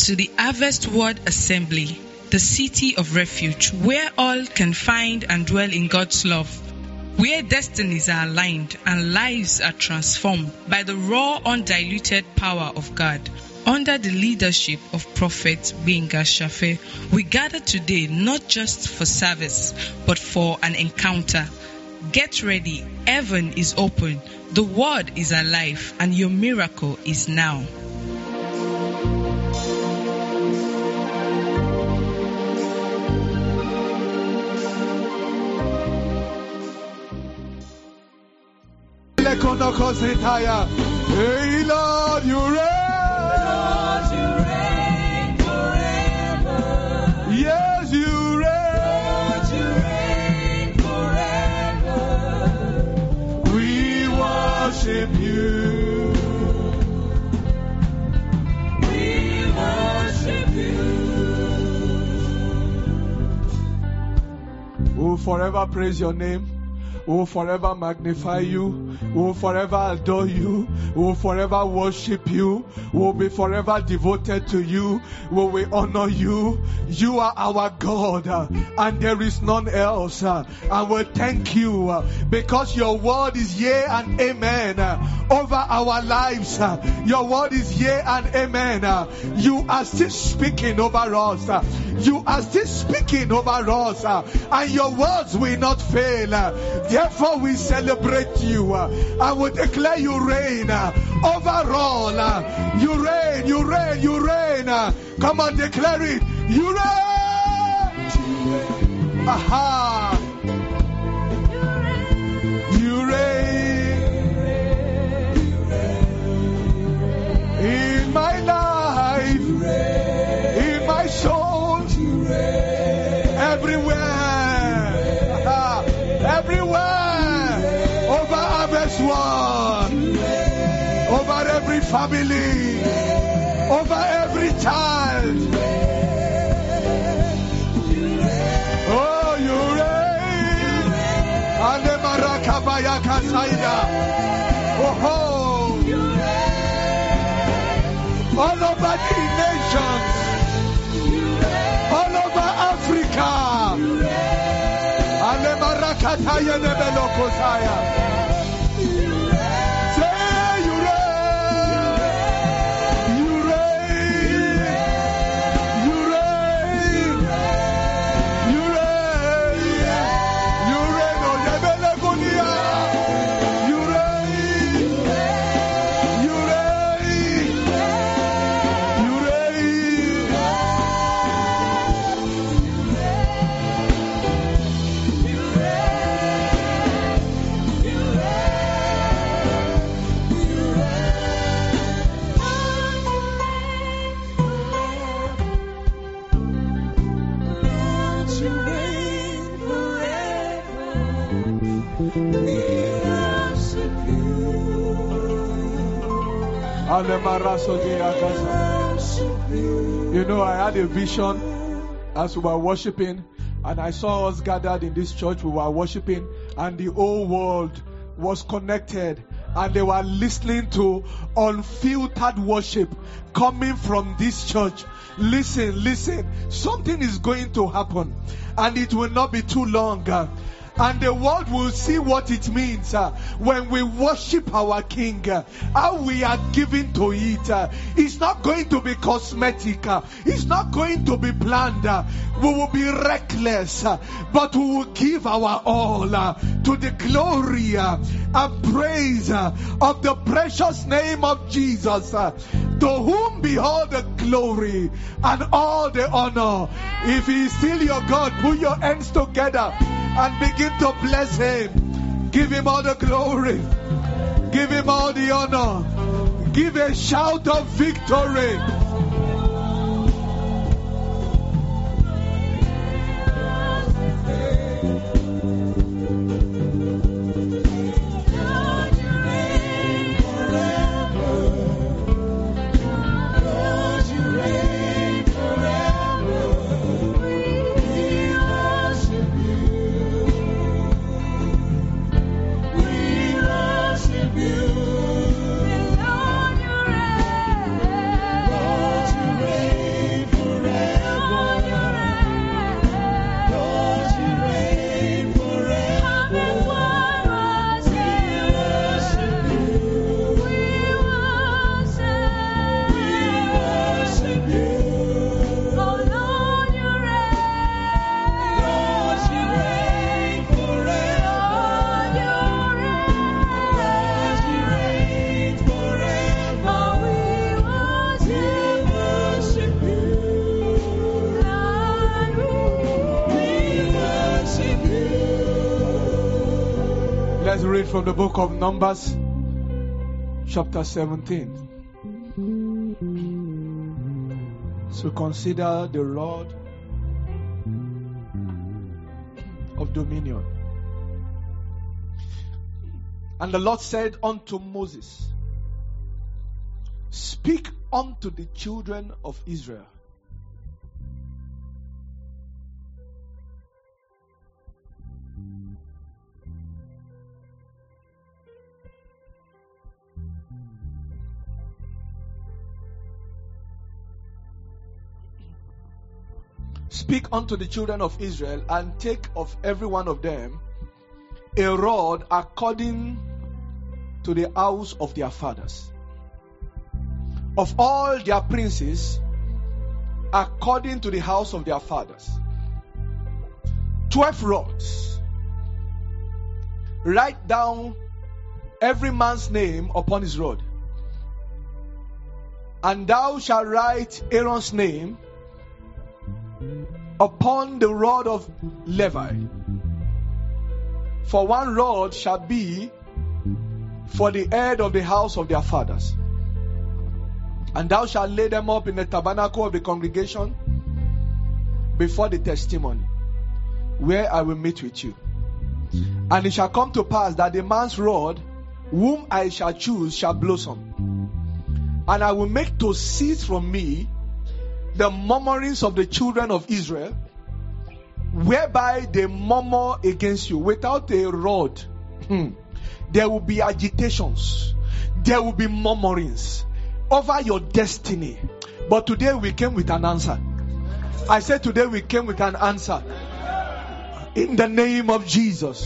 to the Harvest Word Assembly, the city of refuge, where all can find and dwell in God's love, where destinies are aligned and lives are transformed by the raw, undiluted power of God. Under the leadership of Prophet Gbenga Shafe, we gather today not just for service, but for an encounter. Get ready, heaven is open, the word is alive, and your miracle is now. Hey Lord, you reign forever. Yes, you reign. Lord, you reign forever. We worship you. We worship you. We'll forever praise your name. We will forever magnify you. We will forever adore you. We will forever worship you. We will be forever devoted to you. We will honor you. You are our God, and there is none else. And we thank you because your word is yea and amen over our lives. Your word is yea and amen. You are still speaking over us. You are still speaking over us, and your words will not fail. Therefore we celebrate you and we declare you reign over all. You reign, you reign, you reign. Come on, declare it. You reign. Aha. You reign. In my life, in my soul, everywhere, everywhere, over Harvest One, over every family, over every child. Oh, you reign. And the Marakabaya Kasaida. Oh, all over the nations, all over Africa. And the Marakataya Nebelokosaya. You know, I had a vision as we were worshiping, and I saw us gathered in this church. We were worshiping, and the whole world was connected, and they were listening to unfiltered worship coming from this church. Listen, listen, something is going to happen, and it will not be too long. And the world will see what it means when we worship our King, how we are given to it. It's not going to be cosmetic. It's not going to be planned. We will be reckless, but we will give our all to the glory and praise of the precious name of Jesus, to whom be all the glory and all the honor. If He is still your God, put your hands together and begin to bless Him. Give Him all the glory. Give Him all the honor. Give a shout of victory. Let's read from the book of Numbers, chapter 17. So consider the rod of dominion. And the Lord said unto Moses, speak unto the children of Israel. Speak unto the children of Israel, and take of every one of them a rod according to the house of their fathers. Of all their princes, according to the house of their fathers. 12 rods. Write down every man's name upon his rod. And thou shalt write Aaron's name upon the rod of Levi. For one rod shall be for the head of the house of their fathers. And thou shalt lay them up in the tabernacle of the congregation before the testimony, where I will meet with you. And it shall come to pass that the man's rod, whom I shall choose, shall blossom. And I will make to cease from me the murmurings of the children of Israel, whereby they murmur against you. Without a rod, there will be agitations, there will be murmurings over your destiny. But today we came with an answer. I said today we came with an answer. In the name of Jesus.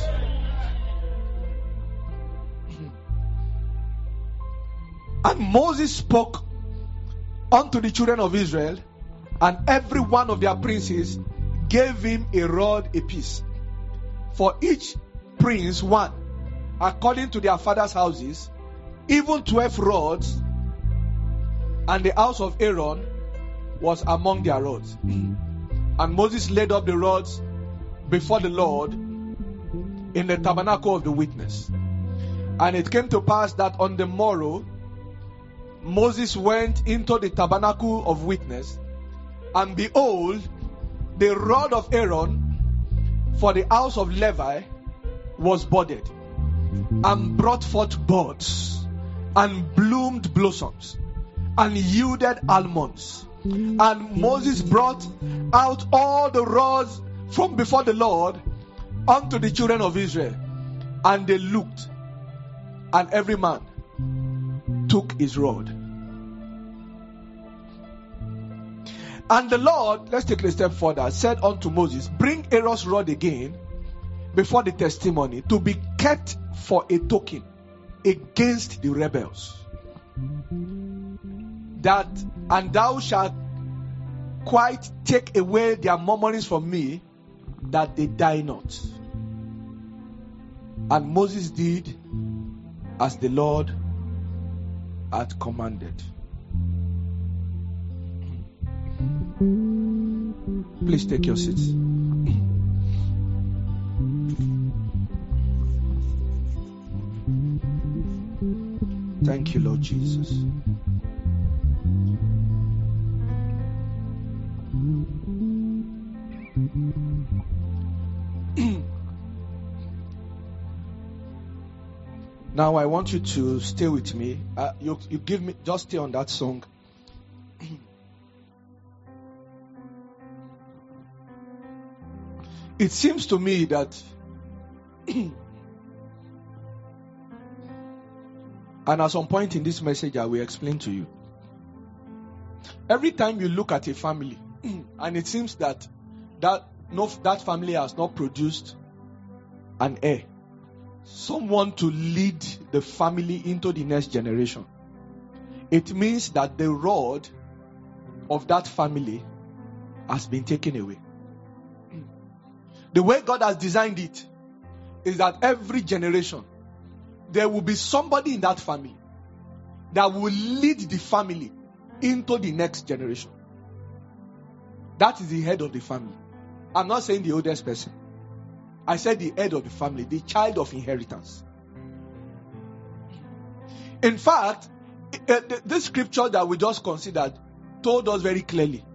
And Moses spoke unto the children of Israel, and every one of their princes gave him a rod apiece. For each prince one, according to their father's houses, even 12 rods, and the house of Aaron was among their rods. And Moses laid up the rods before the Lord in the tabernacle of the witness. And it came to pass that on the morrow, Moses went into the tabernacle of witness, and behold, the rod of Aaron for the house of Levi was budded, and brought forth buds, and bloomed blossoms, and yielded almonds. And Moses brought out all the rods from before the Lord unto the children of Israel. And they looked, and every man took his rod. And the Lord, let's take it a step further, said unto Moses, bring Aaron's rod again before the testimony, to be kept for a token against the rebels. That, and thou shalt quite take away their murmurings from me, that they die not. And Moses did as the Lord had commanded. Please take your seats. Thank you, Lord Jesus. Now I want you to stay with me. You give me, just stay on that song. It seems to me that and at some point in this message I will explain to you. Every time you look at a family and it seems that family has not produced an heir, someone to lead the family into the next generation, it means that the rod of that family has been taken away. The way God has designed it is that every generation there will be somebody in that family that will lead the family into the next generation. That is the head of the family. I'm not saying the oldest person. I said the head of the family, the child of inheritance. In fact, this scripture that we just considered told us very clearly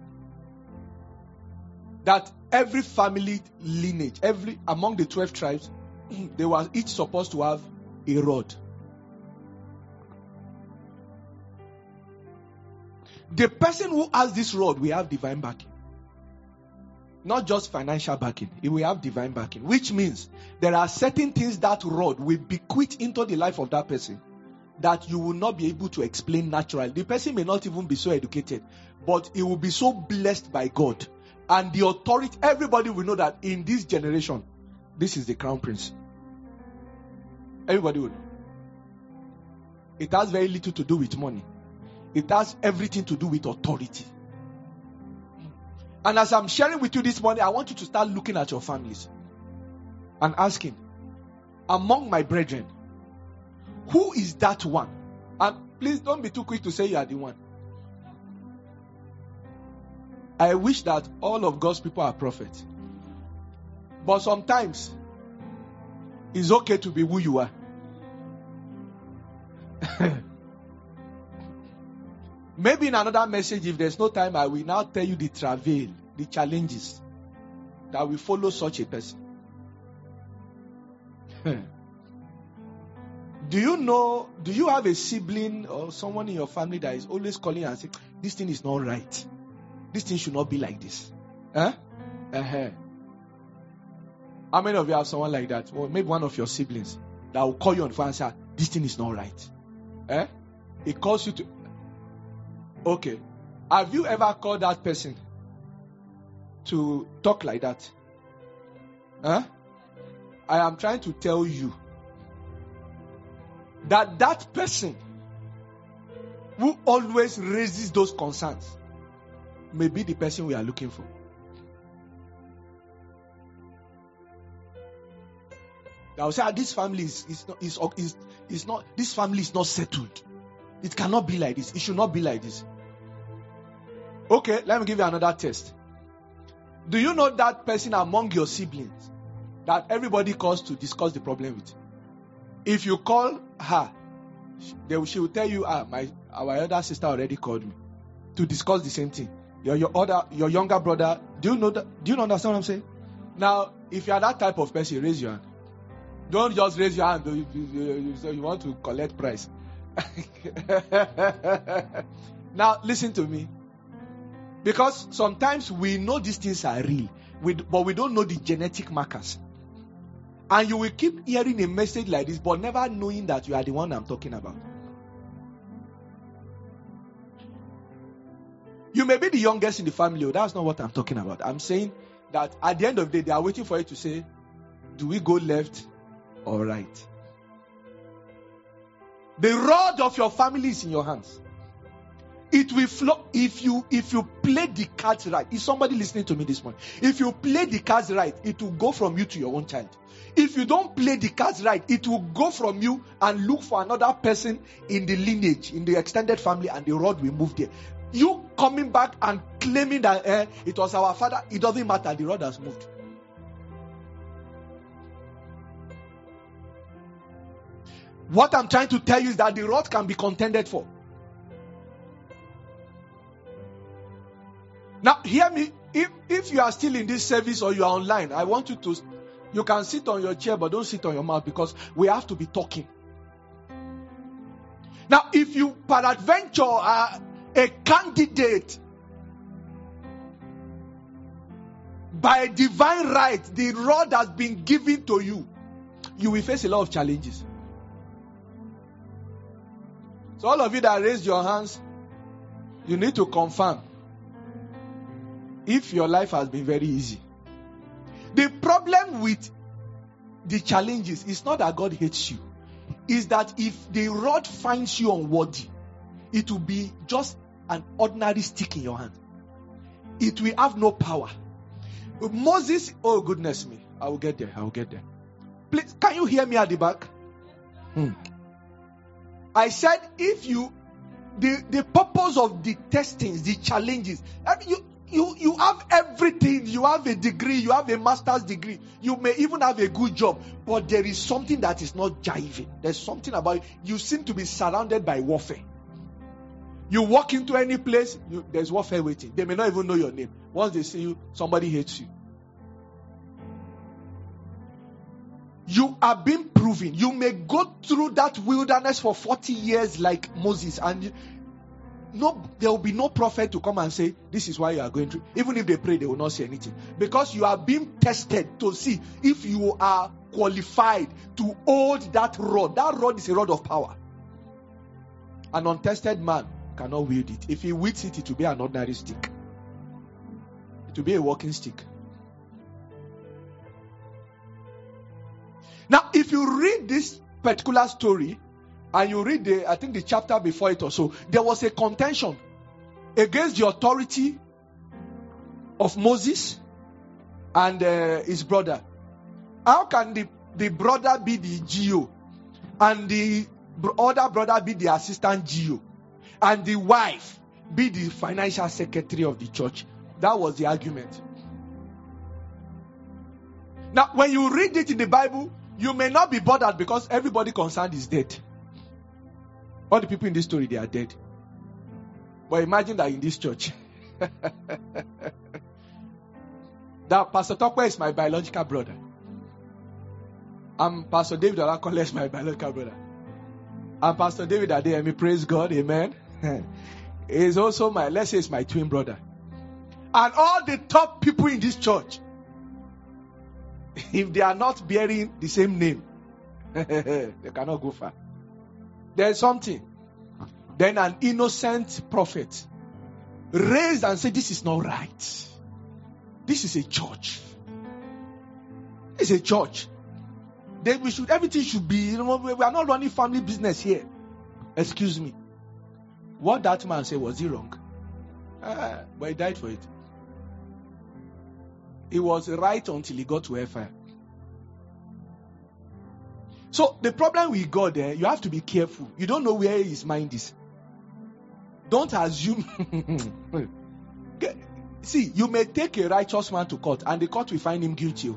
that every family lineage, among the 12 tribes, they were each supposed to have a rod. The person who has this rod will have divine backing. Not just financial backing. It will have divine backing. Which means there are certain things that rod will bequeath into the life of that person that you will not be able to explain naturally. The person may not even be so educated, but he will be so blessed by God. And the authority, everybody will know that in this generation, this is the crown prince. Everybody will know. It has very little to do with money. It has everything to do with authority. And as I'm sharing with you this morning, I want you to start looking at your families and asking, among my brethren, who is that one? And please don't be too quick to say you are the one. I wish that all of God's people are prophets. But sometimes, it's okay to be who you are. Maybe in another message, if there's no time, I will now tell you the travail, the challenges that will follow such a person. Do you have a sibling or someone in your family that is always calling and saying, this thing is not right. This thing should not be like this. How many of you have someone like that? Or maybe one of your siblings that will call you on the phone and say, this thing is not right. It calls you to... Okay. Have you ever called that person to talk like that? I am trying to tell you that person who always raises those concerns may be the person we are looking for. That will say, this family is not this family is not settled. It cannot be like this. It should not be like this. Okay, let me give you another test. Do you know that person among your siblings that everybody calls to discuss the problem with? If you call her, she will tell you, our elder sister already called me to discuss the same thing. Your younger brother, do you understand what I'm saying? Now, if you are that type of person, raise your hand. Don't just raise your hand. You want to collect price. Now, listen to me. Because sometimes we know these things are real, but we don't know the genetic markers. And you will keep hearing a message like this, but never knowing that you are the one I'm talking about. You may be the youngest in the family. That's not what I'm talking about. I'm saying that at the end of the day, they are waiting for you to say, do we go left or right? The rod of your family is in your hands. It will flow if you play the cards right. Is somebody listening to me this morning? If you play the cards right, it will go from you to your own child. If you don't play the cards right, it will go from you and look for another person in the lineage, in the extended family, and the rod will move there. You coming back and claiming that it was our father, it doesn't matter, the rod has moved. What I'm trying to tell you is that the rod can be contended for. Now, hear me. If you are still in this service or you are online, I want you can sit on your chair, but don't sit on your mouth, because we have to be talking. Now, if you peradventure are a candidate by divine right, the rod has been given to you, you will face a lot of challenges. So all of you that raised your hands, you need to confirm if your life has been very easy. The problem with the challenges is not that God hates you. Is that if the rod finds you unworthy, it will be just an ordinary stick in your hand. It will have no power. Moses, oh goodness me, I will get there. Please, can you hear me at the back? I said, if the purpose of the testings, the challenges, You have everything. You have a degree. You have a master's degree. You may even have a good job. But there is something that is not jiving. There's something about it. You seem to be surrounded by warfare. You walk into any place, there's warfare waiting. They may not even know your name. Once they see you, somebody hates you. You are being proven. You may go through that wilderness for 40 years like Moses, and there will be no prophet to come and say, this is why you are going through. Even if they pray, they will not say anything. Because you are being tested to see if you are qualified to hold that rod. That rod is a rod of power. An untested man cannot wield it. If he wields it, it will be an ordinary stick. It will be a walking stick. Now, if you read this particular story, and you read I think the chapter before it or so, there was a contention against the authority of Moses and his brother. How can the brother be the GO and the other brother be the assistant GO and the wife be the financial secretary of the church? That was the argument. Now, when you read it in the Bible, you may not be bothered because everybody concerned is dead. All the people in this story, they are dead. But imagine that in this church. That Pastor Tokwe is my biological brother. And Pastor David Olakole is my biological brother. And Pastor David Adeyemi, praise God, amen, is also let's say it's my twin brother. And all the top people in this church, if they are not bearing the same name, they cannot go far. There's something. Then an innocent prophet raised and said, this is not right. This is a church. It's a church. Then everything should be, we are not running family business here. Excuse me. What that man said, was he wrong? But he died for it. He was right until he got to hellfire. So the problem with God, you have to be careful. You don't know where his mind is. Don't assume. See, you may take a righteous man to court and the court will find him guilty.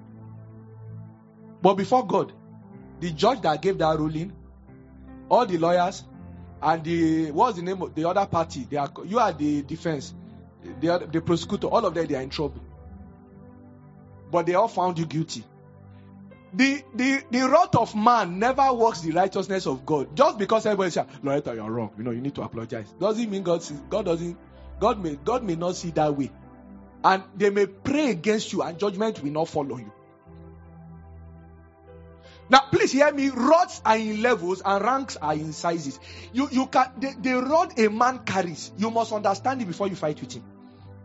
But before God, the judge that gave that ruling, all the lawyers, and what's the name of the other party? You are the defense, the prosecutor, all of them, they are in trouble. But they all found you guilty. The wrath of man never works the righteousness of God. Just because everybody says, Loretta, you're wrong. You need to apologize. Doesn't mean God may not see that way. And they may pray against you and judgment will not follow you. Now, please hear me. Rods are in levels and ranks are in sizes. The rod a man carries, you must understand it before you fight with him.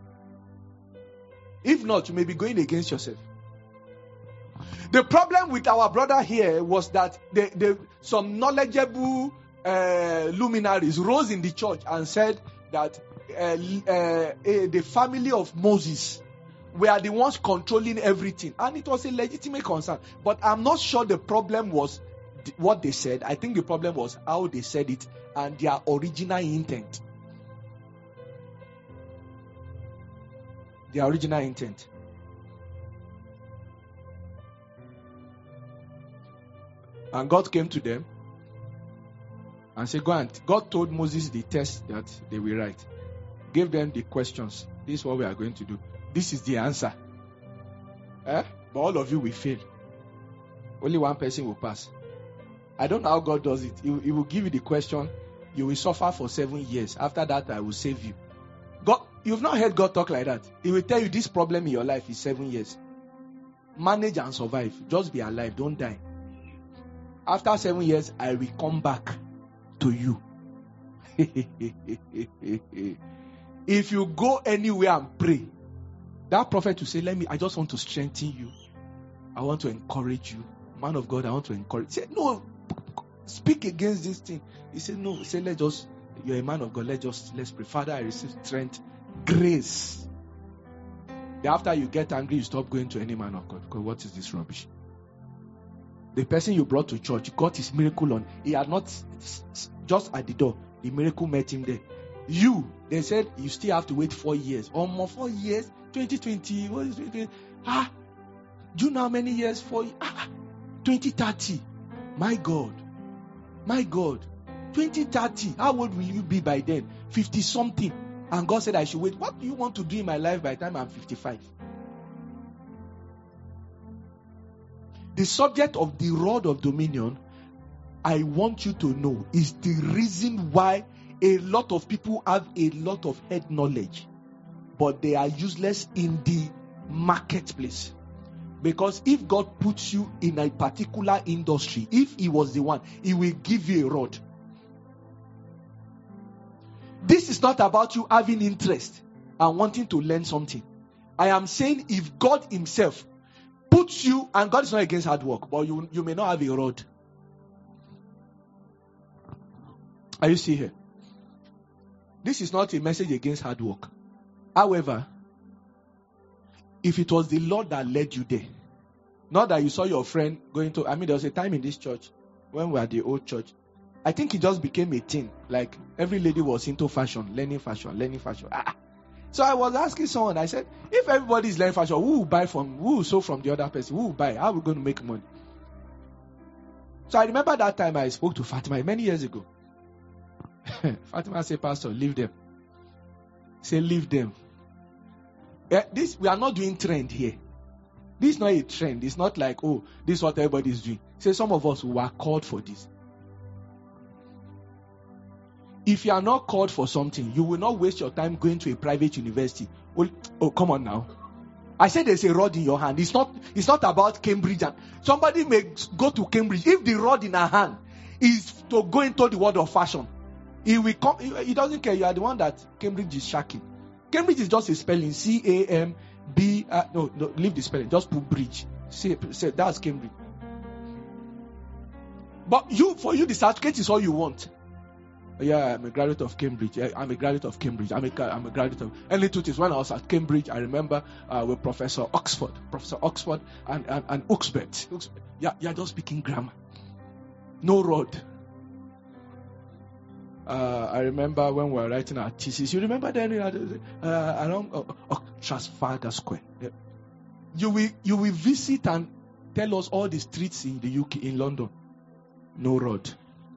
If not, you may be going against yourself. The problem with our brother here was that some knowledgeable luminaries rose in the church and said that the family of Moses were the ones controlling everything. And it was a legitimate concern. But I'm not sure the problem was what they said. I think the problem was how they said it and their original intent. Their original intent. And God came to them and said, God told Moses the test that they will write. Gave them the questions. This is what we are going to do. This is the answer. But all of you will fail. Only one person will pass. I don't know how God does it. He will give you the question. You will suffer for 7 years. After that, I will save you. God, you've not heard God talk like that. He will tell you this problem in your life is 7 years. Manage and survive. Just be alive. Don't die. After 7 years, I will come back to you. If you go anywhere and pray, that prophet will say, I just want to strengthen you. I want to encourage you. Man of God, I want to encourage. Say, no, speak against this thing. He said, no. He said, you're a man of God. Let's pray. Father, I receive strength, grace. Then after you get angry, you stop going to any man of God. Because what is this rubbish? The person you brought to church got his miracle on. He had not just at the door. The miracle met him there. They said you still have to wait 4 years. Or more 4 years? 2020. What is 2020? Do you know how many years? 2030. My God. 2030. How old will you be by then? 50 something. And God said I should wait. What do you want to do in my life by the time I'm 55? The subject of the rod of dominion, I want you to know, is the reason why a lot of people have a lot of head knowledge, but they are useless in the marketplace. Because if God puts you in a particular industry, if He was the one, He will give you a rod. This is not about you having interest and wanting to learn something. I am saying if God Himself puts you, and God is not against hard work, but you may not have a rod. Are you still here? This is not a message against hard work. However, if it was the Lord that led you there, not that you saw your friend going to, there was a time in this church, when we were at the old church, I think it just became a thing. Like every lady was into fashion, learning fashion. So I was asking someone, I said, if everybody is learning fashion, who will sew from the other person? Who will buy? How are we going to make money? So I remember that time I spoke to Fatima many years ago. Fatima said, Pastor, leave them. Say, leave them. We are not doing trend here. This is not a trend. It's not like, oh, this is what everybody is doing. Say, some of us were called for this. If you are not called for something, you will not waste your time going to a private university. Oh, come on now. I said there's a rod in your hand. It's not about Cambridge. And somebody may go to Cambridge. If the rod in her hand is to go into the world of fashion, he will come. He doesn't care. You are the one that Cambridge is shacking. Cambridge is just a spelling. C-A-M-B. No, leave the spelling. Just put bridge. Say that's Cambridge. But for you, the certificate is all you want. Yeah, I'm a graduate of Cambridge. I'm a graduate of Cambridge. I'm a graduate of. And the truth is, when I was at Cambridge, I remember with Professor Oxford and Oxford. Yeah, you're just speaking grammar. No rod. I remember when we were writing our thesis. You remember then around Trafalgar Square. Yeah. You will visit and tell us all the streets in the UK, in London. No rod.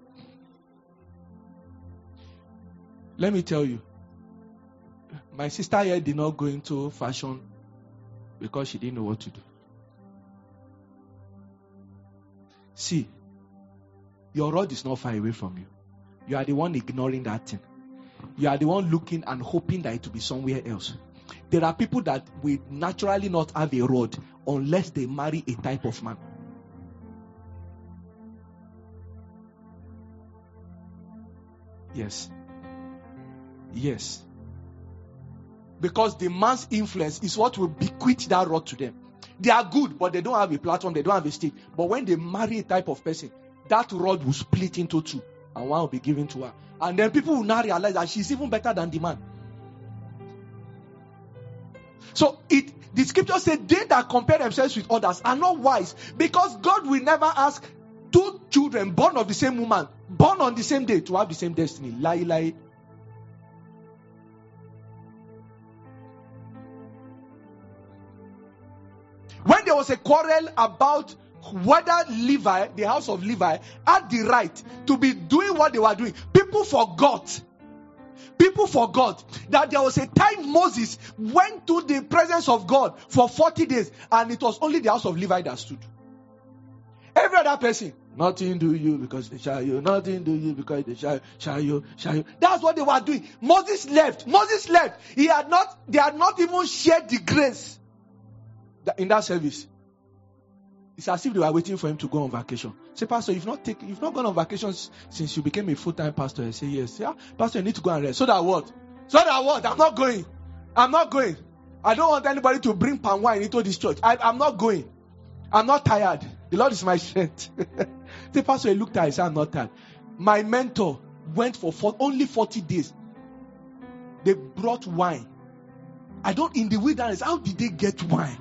Let me tell you, my sister here did not go into fashion because she didn't know what to do. See, your rod is not far away from you. You are the one ignoring that thing. You are the one looking and hoping that it will be somewhere else. There are people that will naturally not have a rod unless they marry a type of man. Yes. Because the man's influence is what will bequeath that rod to them. They are good, but they don't have a platform, they don't have a stage. But when they marry a type of person, that rod will split into two, and one will be given to her. And then people will now realize that she's even better than the man. So the scripture said, they that compare themselves with others are not wise, because God will never ask two children born of the same woman, born on the same day, to have the same destiny. Lie. When there was a quarrel about whether Levi, the house of Levi, had the right to be doing what they were doing, people forgot that there was a time Moses went to the presence of God for 40 days, and it was only the house of Levi that stood. Every other person, nothing do you because they shall you, nothing do you because they shall you. That's what they were doing. Moses left. They had not even shared the grace in that service. It's as if they were waiting for him to go on vacation. Say, Pastor, you've not gone on vacation since you became a full-time pastor. I say, yes. Yeah, Pastor, you need to go and rest. So that what? I'm not going. I don't want anybody to bring palm wine into this church. I'm not going. I'm not tired. The Lord is my strength. The pastor, he looked at it, said, I'm not tired. My mentor went for only 40 days. They brought wine. In the wilderness, how did they get wine?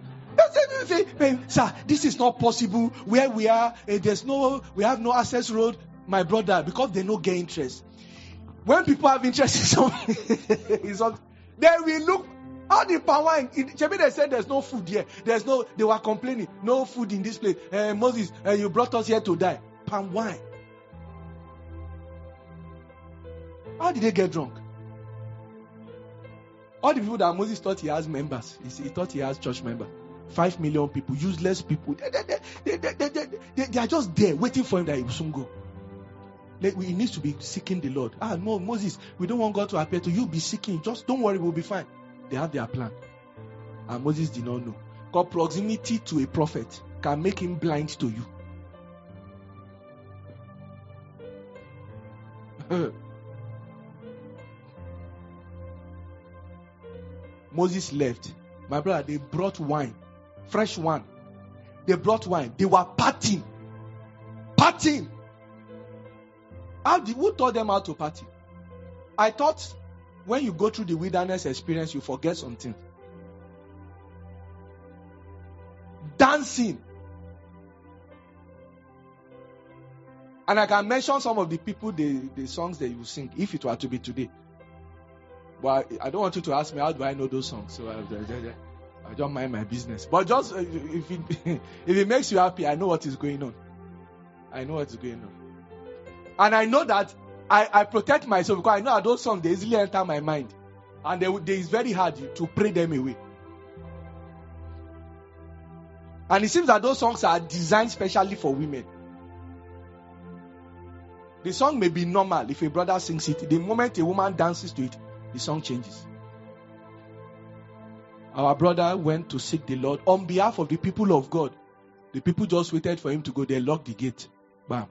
Sir, this is not possible. Where we are, we have no access road. My brother, because they don't get interest. When people have interest in something, they will look. All the power Chebi, they said there's no food here. They were complaining, no food in this place. Moses, you brought us here to die. Palm wine. How did they get drunk? All the people that Moses thought he has members, he thought he has church members. 5 million people, useless people. They are just there waiting for him that he will soon go. He needs to be seeking the Lord. No, Moses, we don't want God to appear to you. Be seeking. Just don't worry, we'll be fine. They have their plan. And Moses did not know. Because proximity to a prophet can make him blind to you. Moses left. My brother, they brought wine. Fresh wine. They brought wine. They were partying. Partying. Who taught them how to party? I thought when you go through the wilderness experience, you forget something. Dancing. And I can mention some of the people, the songs that you sing, if it were to be today. But I don't want you to ask me, how do I know those songs? So I don't mind my business. But just if it makes you happy, I know what is going on. I know what is going on. And I know that I protect myself because I know that those songs, they easily enter my mind. And it's very hard to pray them away. And it seems that those songs are designed specially for women. The song may be normal if a brother sings it. The moment a woman dances to it, the song changes. Our brother went to seek the Lord on behalf of the people of God. The people just waited for him to go. They locked the gate. Bam.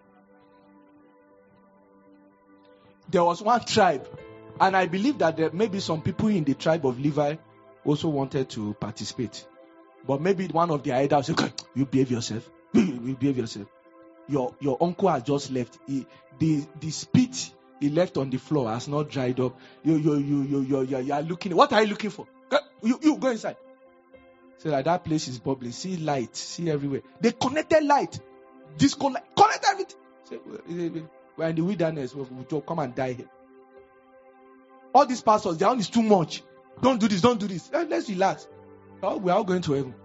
There was one tribe, and I believe that there may be some people in the tribe of Levi also wanted to participate. But maybe one of the elders said, you behave yourself. You behave yourself. Your uncle has just left. The spit he left on the floor has not dried up. You are looking. What are you looking for? You go inside. So like that place is bubbling. See light. See everywhere. They connected light. Disco light. Connect everything. So, we're in the wilderness. We'll come and die here. All these pastors, their own is too much. Don't do this. Don't do this. Let's relax. We're all going to heaven.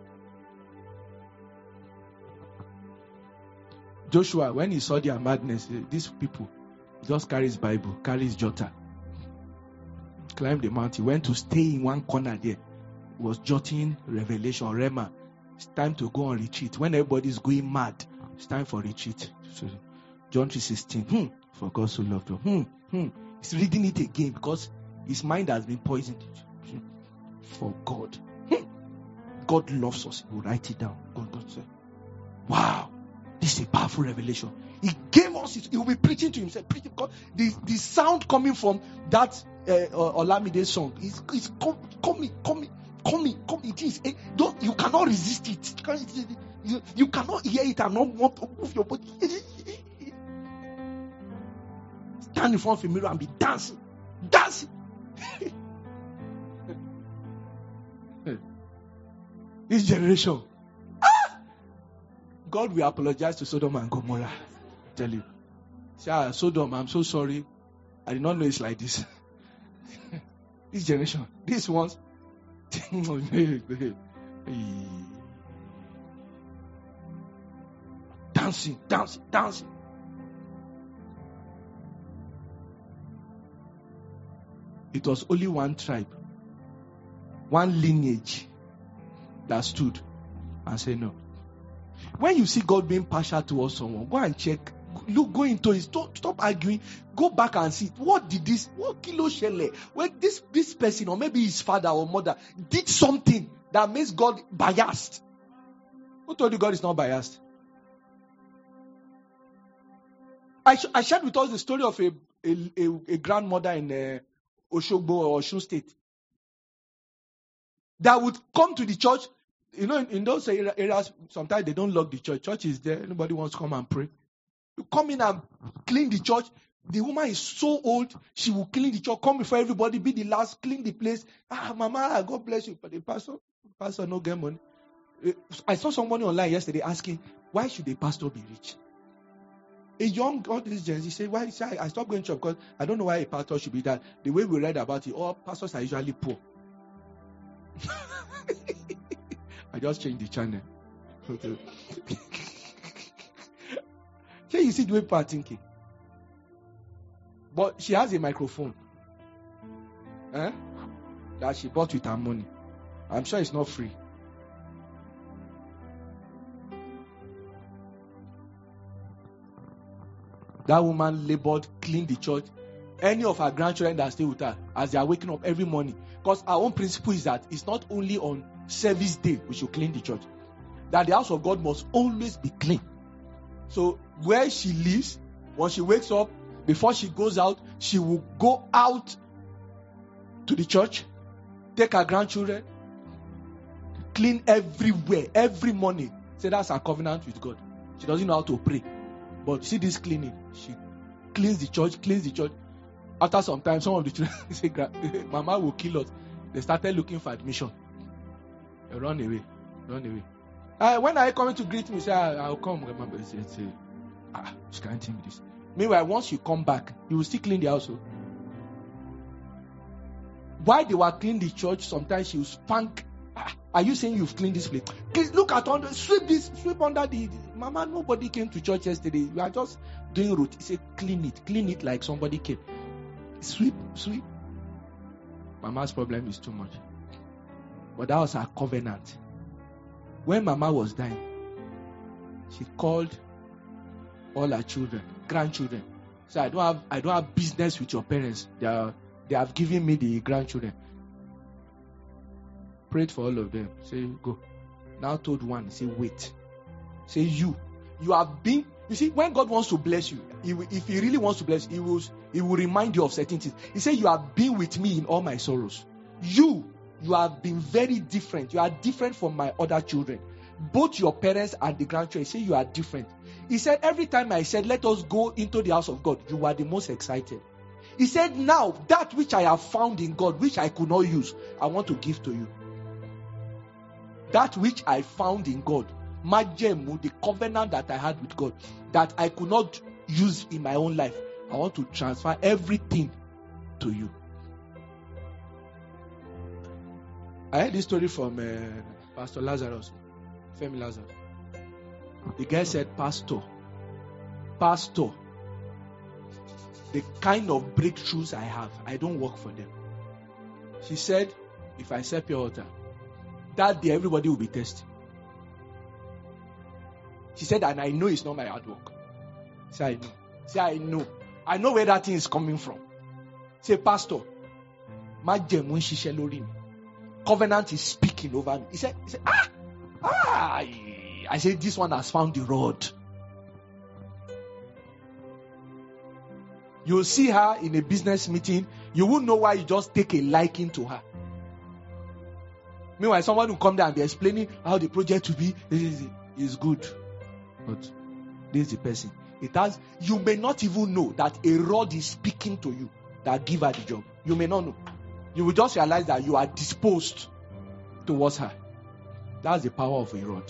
Joshua, when he saw their madness, these people just carry his Bible, carry his jotter, climbed the mountain, went to stay in one corner there. He was jotting revelation, Rema. It's time to go on retreat. When everybody's going mad, it's time for retreat. So, John 3:16. For God so loved you. He's reading it again because his mind has been poisoned. For God. God loves us. He will write it down. God said, wow. This is a powerful revelation. He gave us it. He will be preaching to himself. Preaching because the sound coming from that Olamide song is coming. It is. You cannot resist it. You cannot hear it and not want to move your body. Stand in front of a mirror and be dancing. This generation. God will apologize to Sodom and Gomorrah. I tell you. Say, Sodom, I'm so sorry. I did not know it's like this. This generation. These ones. Dancing. It was only one tribe, one lineage that stood and said no. When you see God being partial towards someone, go and check. Look, go into it. Stop arguing. Go back and see. What kilo shele? When this person, or maybe his father or mother, did something that makes God biased. Who told you God is not biased? I shared with us the story of a grandmother in Oshogbo or Osun State that would come to the church. You know, in those areas, sometimes they don't lock the church. Church is there. Nobody wants to come and pray. You come in and clean the church. The woman is so old, she will clean the church, come before everybody, be the last, clean the place. Mama, God bless you. But the pastor no get money. I saw somebody online yesterday asking, why should the pastor be rich? A young, all these gens, he said, why? He said, I stopped going to church because I don't know why a pastor should be that. The way we read about it, all pastors are usually poor. I just changed the channel. Okay. So you see the way people are thinking. But she has a microphone. That she bought with her money. I'm sure it's not free. That woman labored, cleaned the church. Any of her grandchildren that stay with her, as they are waking up every morning. Because our own principle is that it's not only on service day we should clean the church. That the house of God must always be clean. So where she lives, when she wakes up, before she goes out, she will go out to the church, take her grandchildren, clean everywhere, every morning. Say that's her covenant with God. She doesn't know how to pray. But see this cleaning. She cleans the church. After some time, some of the children say, Mama will kill us. They started looking for admission. They run away. When are you coming to greet me? Say, I'll come. Remember, say, she can't tell me this. Meanwhile, once you come back, you will still clean the house. While they were cleaning the church, sometimes she will spank. Are you saying you've cleaned this place? Please look at under, sweep under the. Mama, nobody came to church yesterday. You are just doing route. He said, clean it like somebody came. Sweep. Mama's problem is too much. But that was her covenant. When Mama was dying, she called all her children, grandchildren. So I don't have business with your parents. They have given me the grandchildren. Prayed for all of them. Say, go. Now told one, say, wait. Say, you have been. You see, when God wants to bless you, if He really wants to bless you, He will remind you of certain things. He said, you have been with me in all my sorrows. You have been very different. You are different from my other children. Both your parents and the grandchildren say you are different. He said, every time I said, let us go into the house of God, you were the most excited. He said, now, that which I have found in God, which I could not use, I want to give to you. That which I found in God, Majemu, the covenant that I had with God, that I could not use in my own life, I want to transfer everything to you. I heard this story from Pastor Lazarus, Femi Lazarus. The guy said, Pastor, the kind of breakthroughs I have, I don't work for them. She said, if I sell pure water, that day everybody will be thirsty. She said, and I know it's not my hard work. Say, I know. I know where that thing is coming from. Say, Pastor, covenant is speaking over me. He said, I said, this one has found the rod. You'll see her in a business meeting. You won't know why you just take a liking to her. Meanwhile, someone will come there and be explaining how the project will be. Is good. But this is the person. You may not even know that a rod is speaking to you that give her the job. You may not know. You will just realize that you are disposed towards her. That's the power of a rod.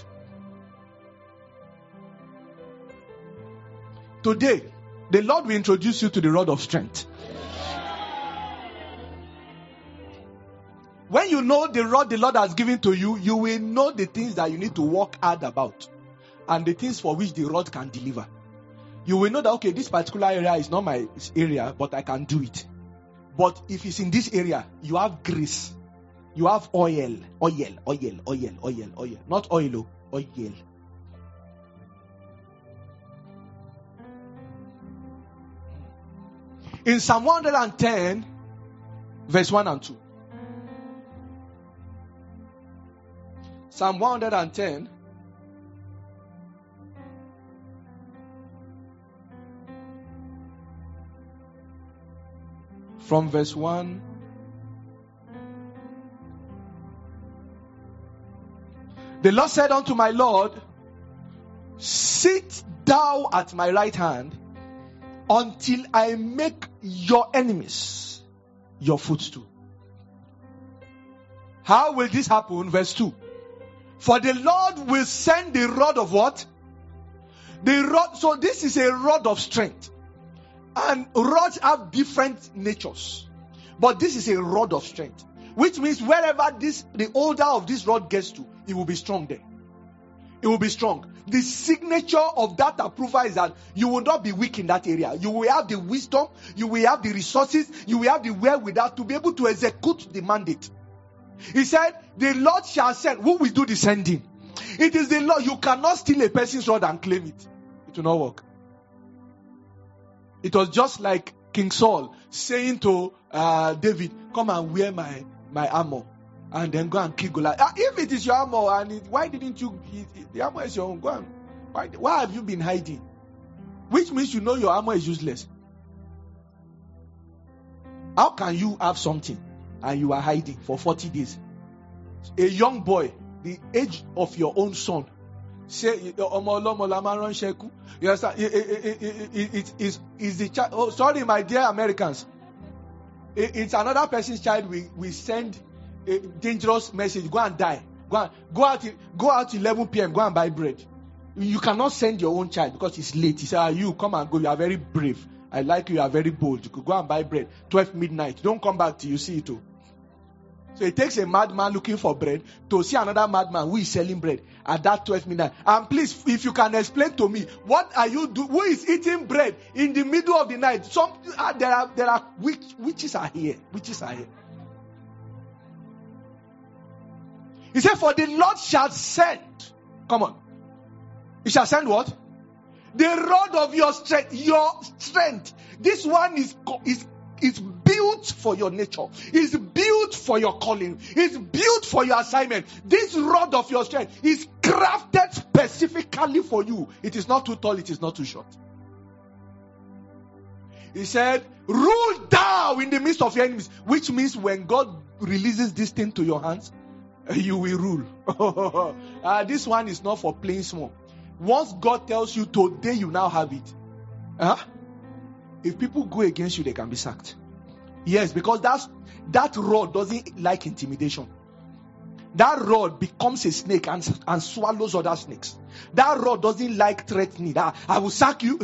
Today, the Lord will introduce you to the rod of strength. When you know the rod the Lord has given to you, you will know the things that you need to work hard about and the things for which the rod can deliver. You will know that, okay, this particular area is not my area, but I can do it. But if it's in this area, you have grace. You have oil. Not oil, oil. In Psalm 110, verse 1 and 2. Psalm 110, from verse 1. The Lord said unto my Lord, sit thou at my right hand until I make your enemies your footstool. How will this happen? Verse 2. For the Lord will send the rod of what? The rod, so this is a rod of strength. And rods have different natures. But this is a rod of strength. Which means wherever the holder of this rod gets to, it will be strong there. It will be strong. The signature of that approval is that you will not be weak in that area. You will have the wisdom, you will have the resources, you will have the wherewithal to be able to execute the mandate. He said, the Lord shall send. Who will do the sending? It is the Lord. You cannot steal a person's rod and claim it. It will not work. It was just like King Saul saying to David, come and wear my armor and then go and kill Goliath. If it is your armor, why didn't you? The armor is your own. Go and, why have you been hiding? Which means you know your armor is useless. How can you have something and you are hiding for 40 days? A young boy, the age of your own son, say, you understand? It is the child. Oh, sorry, my dear Americans. It's another person's child. We send a dangerous message. Go and die. Go out 11 p.m. Go and buy bread. You cannot send your own child because it's late. He said, you come and go. You are very brave. I like you are very bold. You could go and buy bread. 12 midnight. Don't come back till you see it. So it takes a madman looking for bread to see another madman who is selling bread at that 12 midnight. And please, if you can explain to me, what are you doing? Who is eating bread in the middle of the night? There are witches are here. Witches are here. He said, for the Lord shall send. Come on. He shall send what? The rod of your strength. Your strength. This one is built for your nature. It's built for your calling. It's built for your assignment. This rod of your strength is crafted specifically for you. It is not too tall. It is not too short. He said, rule thou in the midst of your enemies. Which means when God releases this thing to your hands, you will rule. This one is not for playing small. Once God tells you today, you now have it. If people go against you, they can be sacked. Yes, because that rod doesn't like intimidation. That rod becomes a snake and swallows other snakes. That rod doesn't like threatening. That I will sack you.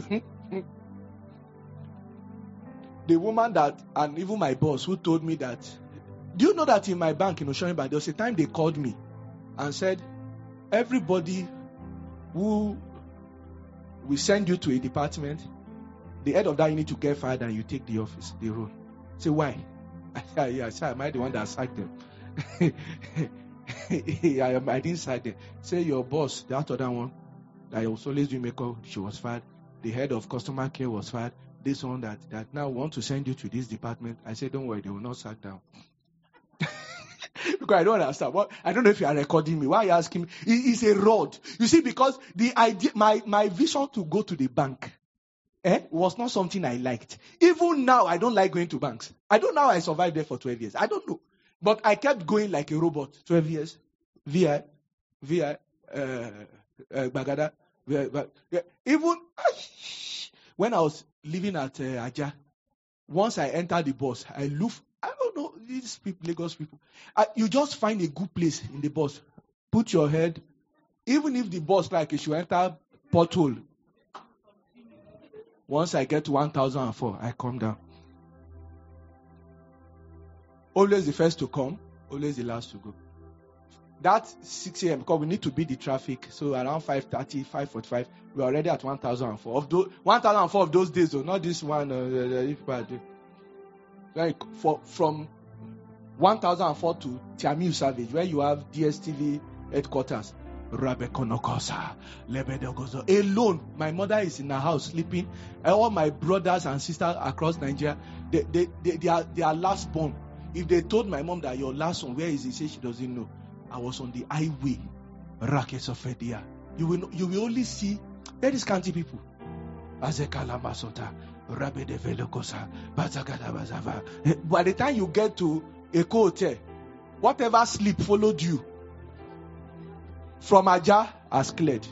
The woman and even my boss who told me that, do you know that in my bank, in Ocean Bank, there was a time they called me and said, everybody who will send you to a department, the head of that unit to get fired and you take the office, the role. Say, why? I said, am I the one that sacked them? I didn't sack them. Say, your boss, that other one, that was always doing makeup, she was fired. The head of customer care was fired. This one that now want to send you to this department. I said, don't worry, they will not sack down. Because I don't understand. I don't know if you are recording me. Why are you asking me? It's a rod. You see, because the idea, my vision to go to the bank was not something I liked. Even now, I don't like going to banks. I don't know how I survived there for 12 years. I don't know. But I kept going like a robot. 12 years. VI, Bagada. Even when I was living at Aja, once I entered the bus, I don't know, these people, Lagos people. You just find a good place in the bus. Put your head, even if the bus like you should enter pothole. Once I get to 1004, I come down. Always the first to come, always the last to go. That's 6 a.m. because we need to beat the traffic. So around 5:30, 5:45, we're already at 1004. 1004 of those days, though, not this one. Like from 1004 to Tiamiu Savage, where you have DSTV headquarters. Alone, my mother is in her house sleeping. All my brothers and sisters across Nigeria, they are last born. If they told my mom that your last one, where is he? Say she doesn't know. I was on the highway. You will only see very scanty people. By the time you get to Eko Hotel, whatever sleep followed you from Aja has cleared.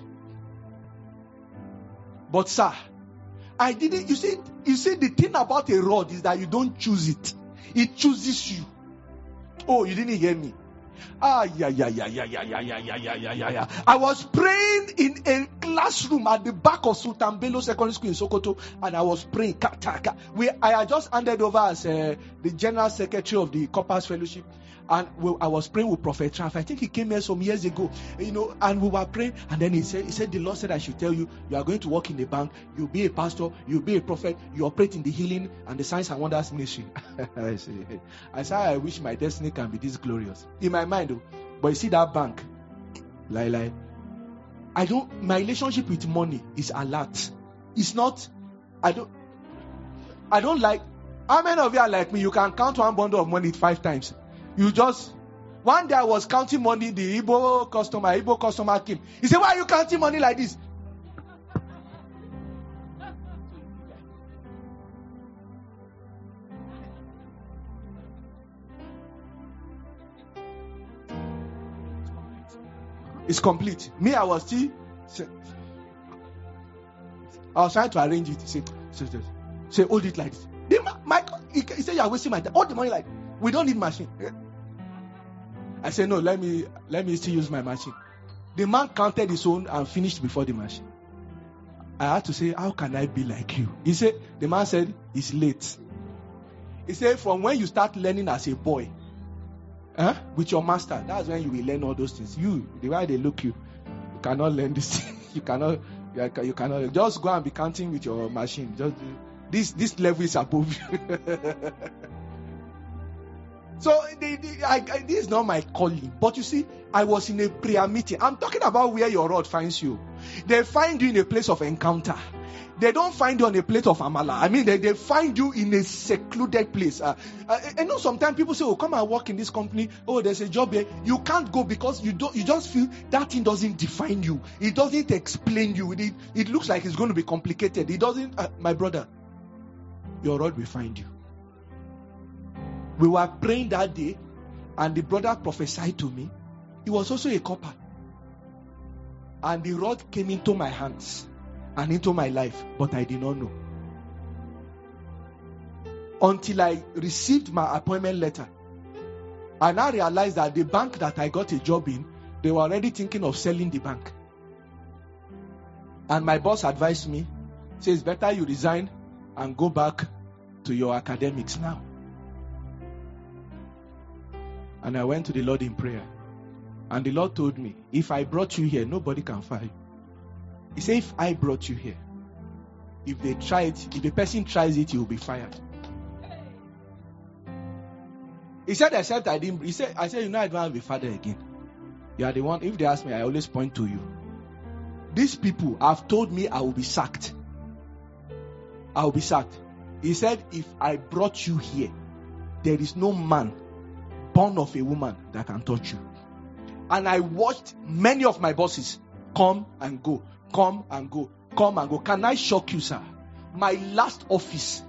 But sir, I didn't. You see, the thing about a rod is that you don't choose it; it chooses you. Oh, you didn't hear me. I was praying in a classroom at the back of Sultan Bello Secondary School in Sokoto, and I was praying. I had just handed over as the General Secretary of the Corpus Fellowship, and I was praying with Prophet Traf. I think he came here some years ago, and we were praying, and then he said, the Lord said I should tell you, you are going to work in the bank, you'll be a pastor, you'll be a prophet, you operate in the healing and the signs and wonders ministry. I said, I wish my destiny can be this glorious. In my mind, though, but you see that bank, my relationship with money is alert. It's not, I don't like, how many of you are like me? You can count one bundle of money 5 times. One day I was counting money, the Igbo customer came. He said, why are you counting money like this? It's complete. Me, I was trying to arrange it. Say, hold it like this. He said, you are wasting my time. All the money like, we don't need machine. I said, no, let me still use my machine. The man counted his own and finished before the machine. I had to say, how can I be like you? The man said, it's late. He said, from when you start learning as a boy, with your master, that's when you will learn all those things. The way they look you cannot learn this. you cannot just go and be counting with your machine. This level is above you. So this is not my calling. But you see, I was in a prayer meeting. I'm talking about where your rod finds you. They find you in a place of encounter. They don't find you on a plate of amala. I mean, they find you in a secluded place. I know sometimes people say, oh, come and work in this company. Oh, there's a job here. You can't go because you just feel that thing doesn't define you. It doesn't explain you. It looks like it's going to be complicated. It doesn't, my brother, your rod will find you. We were praying that day, and the brother prophesied to me. He was also a copper. And the rod came into my hands and into my life, but I did not know. Until I received my appointment letter. And I realized that the bank that I got a job in, they were already thinking of selling the bank. And my boss advised me, says, better you resign and go back to your academics now. And I went to the Lord in prayer. And the Lord told me, if I brought you here, nobody can fire you. He said, if I brought you here, if the person tries it, he will be fired. He said, except I didn't. I said, I don't have a father again. You are the one. If they ask me, I always point to you. These people have told me I will be sacked. I will be sacked. He said, if I brought you here, there is no man born of a woman that can touch you. And I watched many of my bosses come and go, come and go, come and go. Can I shock you, sir? My last office,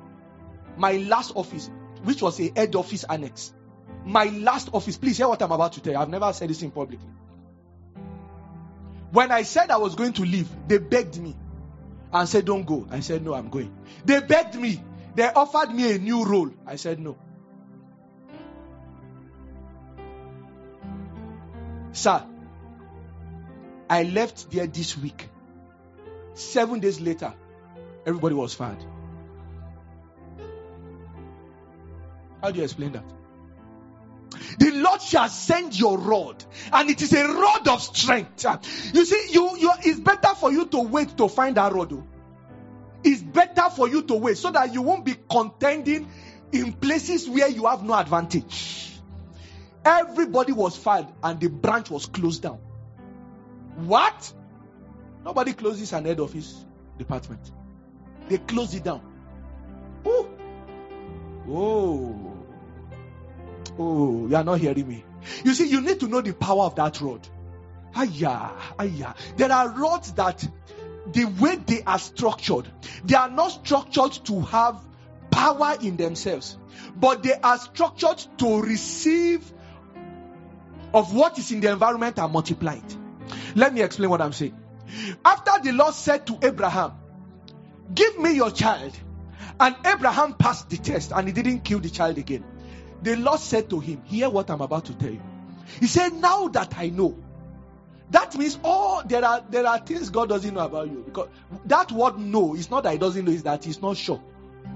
which was a head office annex. My last office, please hear what I'm about to tell you. I've never said this in public. When I said I was going to leave, they begged me and said, don't go. I said, no, I'm going. They begged me. They offered me a new role. I said, no. Sir, I left there this week. 7 days later, everybody was fired. How do you explain that? The Lord shall send your rod, and it is a rod of strength. You see, it's better for you to wait to find that rod. It's better for you to wait so that you won't be contending in places where you have no advantage. Everybody was fired and the branch was closed down. What? Nobody closes an head office department. They closed it down. Oh, you are not hearing me. You see, you need to know the power of that rod. There are rods that the way they are structured, they are not structured to have power in themselves, but they are structured to receive of what is in the environment and multiply it. Let me explain what I'm saying. After the Lord said to Abraham, give me your child, and Abraham passed the test and he didn't kill the child again. The Lord said to him, hear what I'm about to tell you. He said, now that I know. That means there are things God doesn't know about you. Because that word know is not that he doesn't know, it's that he's not sure.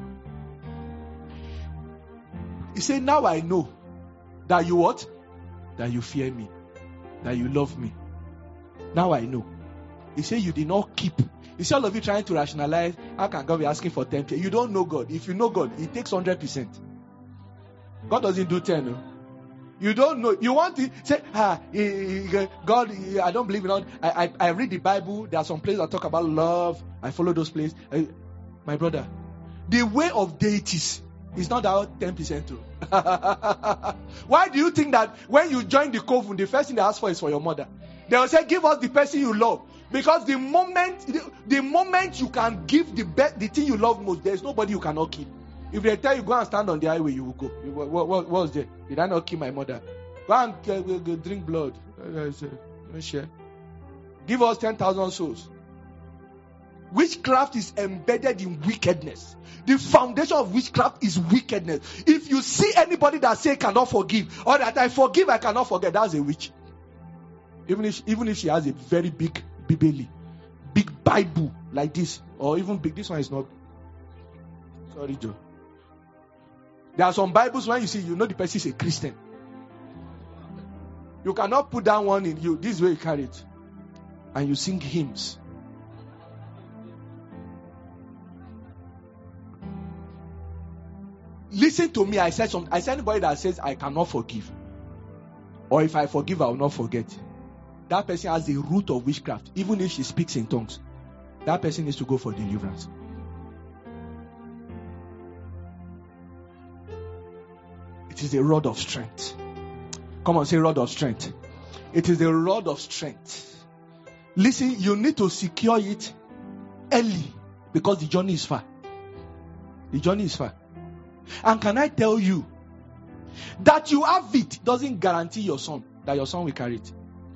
He said, now I know that you what? That you fear me. That you love me. Now I know. He said you did not keep. You see all of you trying to rationalize, how can God be asking for 10? You don't know God. If you know God, He takes 100%. God doesn't do 10. No? You don't know. You want to say, God, I don't believe in God. I read the Bible. There are some places that talk about love. I follow those places. My brother, the way of deities is not about 10% too. Why do you think that when you join the coven, the first thing they ask for is for your mother? They will say, give us the person you love. Because the moment you can give the thing you love most, there is nobody you cannot kill. If they tell you go and stand on the highway, you will go. What was there? Did I not kill my mother? Go and drink blood. Share. Give us 10,000 souls. Witchcraft is embedded in wickedness. The foundation of witchcraft is wickedness. If you see anybody that say cannot forgive, or that I forgive, I cannot forget, that's a witch. Even if she has a very big big Bible like this, or even big, this one is not. Sorry, Joe. There are some Bibles when you see, you know the person is a Christian. You cannot put that one in you. This is where you carry it, and you sing hymns. Listen to me. I said anybody that says I cannot forgive, or if I forgive, I will not forget. That person has the root of witchcraft. Even if she speaks in tongues, that person needs to go for deliverance. It is a rod of strength. Come on, say rod of strength. It is a rod of strength. Listen, you need to secure it early because the journey is far. The journey is far. And can I tell you that you have it doesn't guarantee your son that your son will carry it.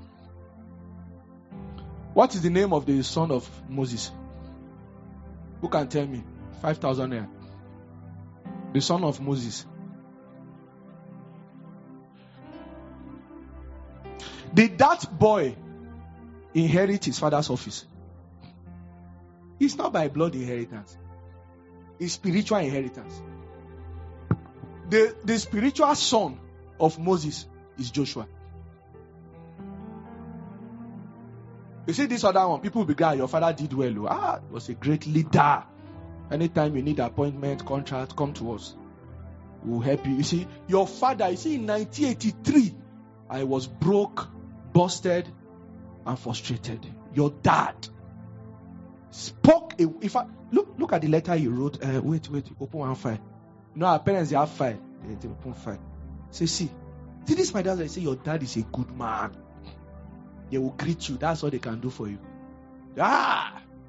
What is the name of the son of Moses? Who can tell me? 5,000 naira. The son of Moses. Did that boy inherit his father's office? It's not by blood inheritance. It's spiritual inheritance. The spiritual son of Moses is Joshua. You see this other one, people will be glad your father did well. Was a great leader. Anytime you need appointment, contract, come to us. We'll help you. You see, your father, in 1983, I was broke, busted, and frustrated. Your dad spoke. Look at the letter he wrote. Wait, open one file. Our parents, they have file. They open file. See this, my dad. I say your dad is a good man. They will greet you. That's all they can do for you. The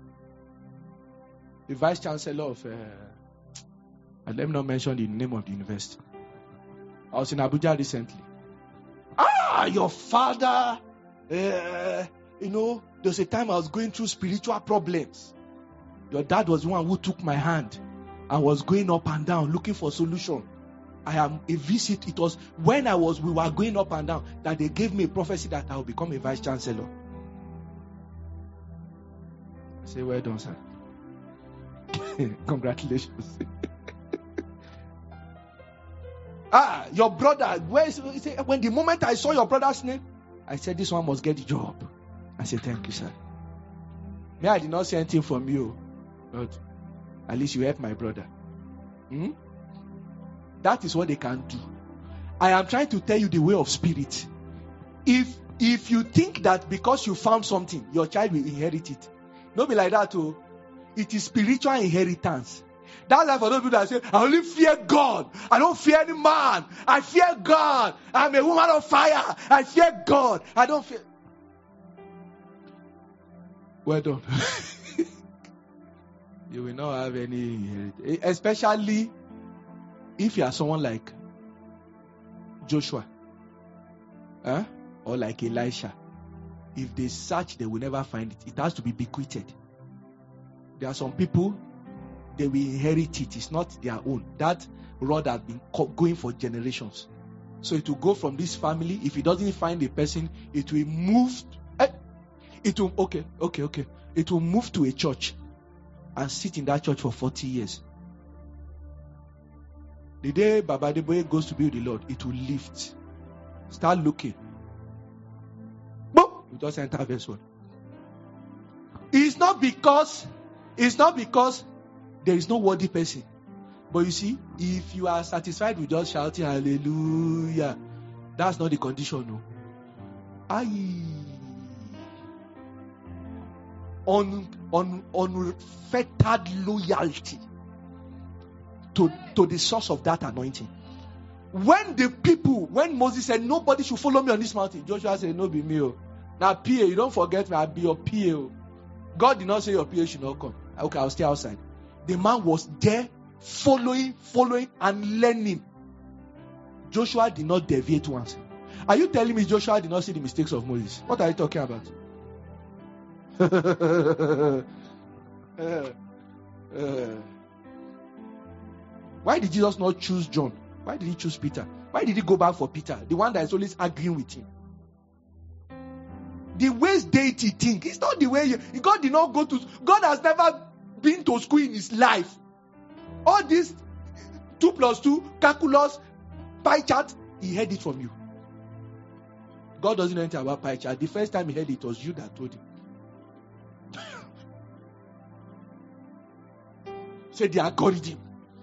vice chancellor of, and let me not mention the name of the university. I was in Abuja recently. Your father, there was a time I was going through spiritual problems. Your dad was the one who took my hand and was going up and down looking for solution. I am a visit. It was when we were going up and down that they gave me a prophecy that I will become a vice chancellor. I say, well done, sir. Congratulations. Your brother, when the moment I saw your brother's name, I said, this one must get the job. I said, thank you, sir. I did not say anything from you, but at least you helped my brother. That is what they can do. I am trying to tell you the way of spirit. If you think that because you found something, your child will inherit it, don't be like that too. It is spiritual inheritance. That's why for those people that say, I only fear God. I don't fear any man. I fear God. I'm a woman of fire. I fear God. I don't fear. Well done. You will not have any inheritance. Especially if you are someone like Joshua, or like Elisha. If they search, they will never find it. It has to be bequeathed. There are some people, they will inherit it. It's not their own. That rod has been going for generations. So it will go from this family. If it doesn't find a person, it will move. It will It will move to a church and sit in that church for 40 years. The day Baba Adeboye goes to be with the Lord, it will lift. Start looking. Boom! You just enter verse 1. It's not because there is no worthy person. But you see, if you are satisfied with just shouting hallelujah, that's not the condition, no. Unfettered loyalty to the source of that anointing. When Moses said, nobody should follow me on this mountain, Joshua said, no, be me. Now, PA, you don't forget me, I'll be your PA. God did not say your PA should not come. Okay, I'll stay outside. The man was there, following, and learning. Joshua did not deviate once. Are you telling me Joshua did not see the mistakes of Moses? What are you talking about? Why did Jesus not choose John? Why did he choose Peter? Why did he go back for Peter? The one that is always arguing with him. The ways deity think, it's not the way God did not go to. God has never been to school in his life. All this 2 + 2, calculus, pie chart, he heard it from you. God doesn't know anything about pie chart. The first time he heard it was you that told him. Say the algorithm.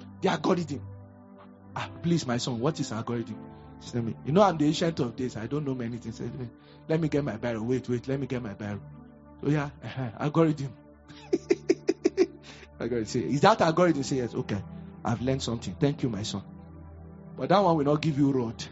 Please, my son, what is algorithm? Tell me. You know, I'm the ancient of days. I don't know many things. Let me get my barrel. Wait, let me get my barrel. Oh yeah, algorithm. Algorithm. Say, is that algorithm? Say yes. Okay, I've learned something. Thank you, my son. But that one will not give you rod.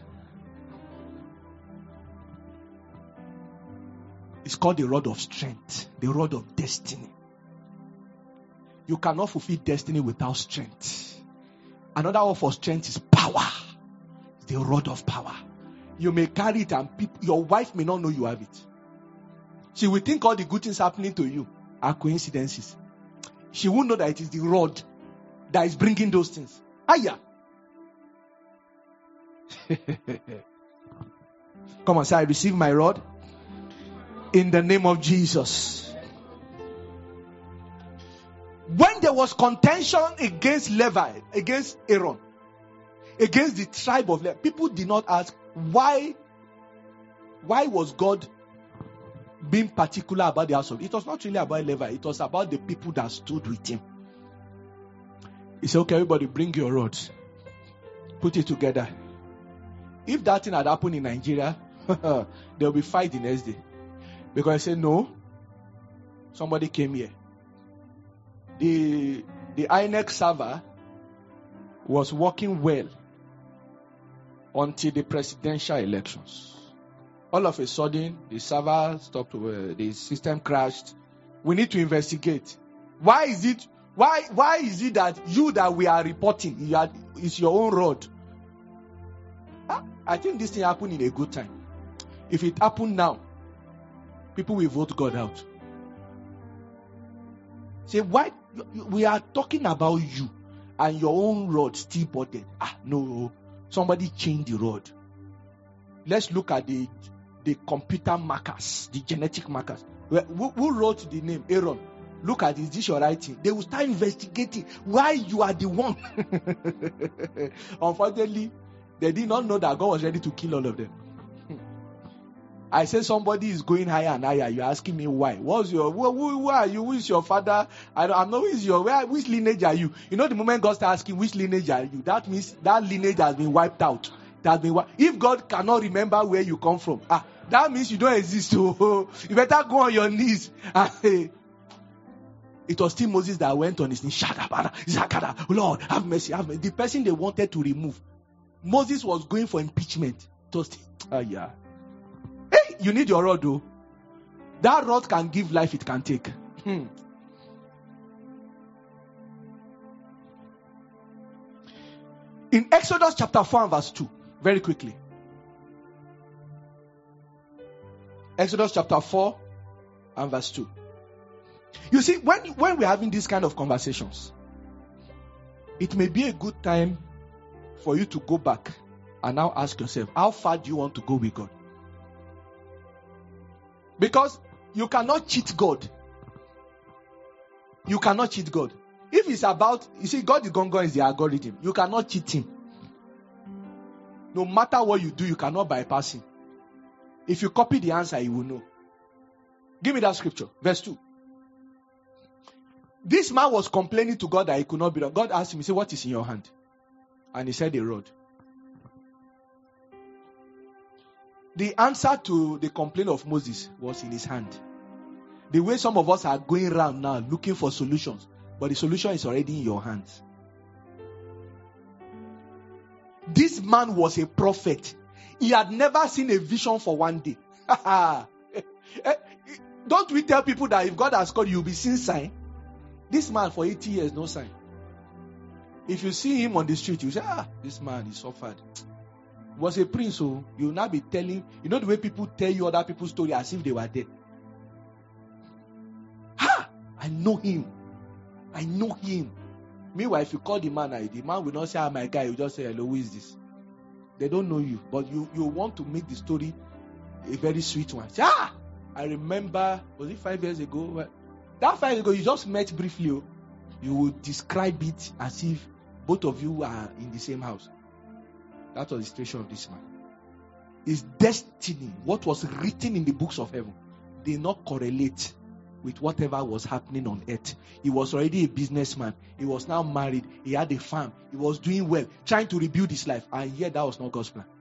It's called the rod of strength, the rod of destiny. You cannot fulfill destiny without strength. Another word for strength is power. The rod of power. You may carry it and your wife may not know you have it. She will think all the good things happening to you are coincidences. She won't know that it is the rod that is bringing those things. Aya. Come on, say, I receive my rod in the name of Jesus. When there was contention against Levi, against Aaron, against the tribe of Levi, people did not ask why was God being particular about the house of. It was not really about Levi, it was about the people that stood with him. He said, okay, everybody bring your rods, put it together. If that thing had happened in Nigeria, there will be fight the next day. Because I said, no, somebody came here. The INEC server was working well until the presidential elections. All of a sudden, the server stopped, the system crashed. We need to investigate. Why is it that you that we are reporting, it's your own road? I think this thing happened in a good time. If it happened now, people will vote God out. Say, why? We are talking about you and your own rod still burdened. No. Somebody changed the rod. Let's look at the computer markers, the genetic markers. Who wrote the name? Aaron. Look at it. Is this your writing? They will start investigating why you are the one. Unfortunately, they did not know that God was ready to kill all of them. I said somebody is going higher and higher. You're asking me why? Who are you? Who is your father? I'm not. Which lineage are you? You know, the moment God starts asking which lineage are you, that means that lineage has been wiped out. If God cannot remember where you come from, that means you don't exist. So you better go on your knees. It was still Moses that went on his knees. Shakada, Lord, have mercy, have mercy. The person they wanted to remove, Moses was going for impeachment. It was yeah. Hey, you need your rod, though. That rod can give life, it can take. In Exodus chapter 4 and verse 2, very quickly. Exodus chapter 4 and verse 2. You see, when we're having these kind of conversations, it may be a good time for you to go back And now ask yourself, how far do you want to go with God? Because you cannot cheat God. You cannot cheat God. If it's about, you see, God is gone is the algorithm. You cannot cheat him. No matter what you do, you cannot bypass him. If you copy the answer, he will know. Give me that scripture. Verse 2. This man was complaining to God that he could not be done. God asked him, he said, what is in your hand? And he said, a rod. The answer to the complaint of Moses was in his hand. The way some of us are going around now looking for solutions, but the solution is already in your hands. This man was a prophet. He had never seen a vision for one day. Don't we tell people that if God has called you, you'll be seeing sign? This man for 80 years, no sign. If you see him on the street, you say, this man is suffered. He was a prince, so you will not be telling, you know the way people tell you other people's story as if they were dead. I know him. I know him. Meanwhile, if you call the man will not say, my guy, you just say, hello, who is this? They don't know you, but you want to make the story a very sweet one. Say, I remember, was it 5 years ago? That 5 years ago, you just met briefly. You would describe it as if both of you are in the same house. That was the situation of this man. His destiny, what was written in the books of heaven, did not correlate with whatever was happening on earth. He was already a businessman. He was now married. He had a farm. He was doing well, trying to rebuild his life. And yet that was not God's plan.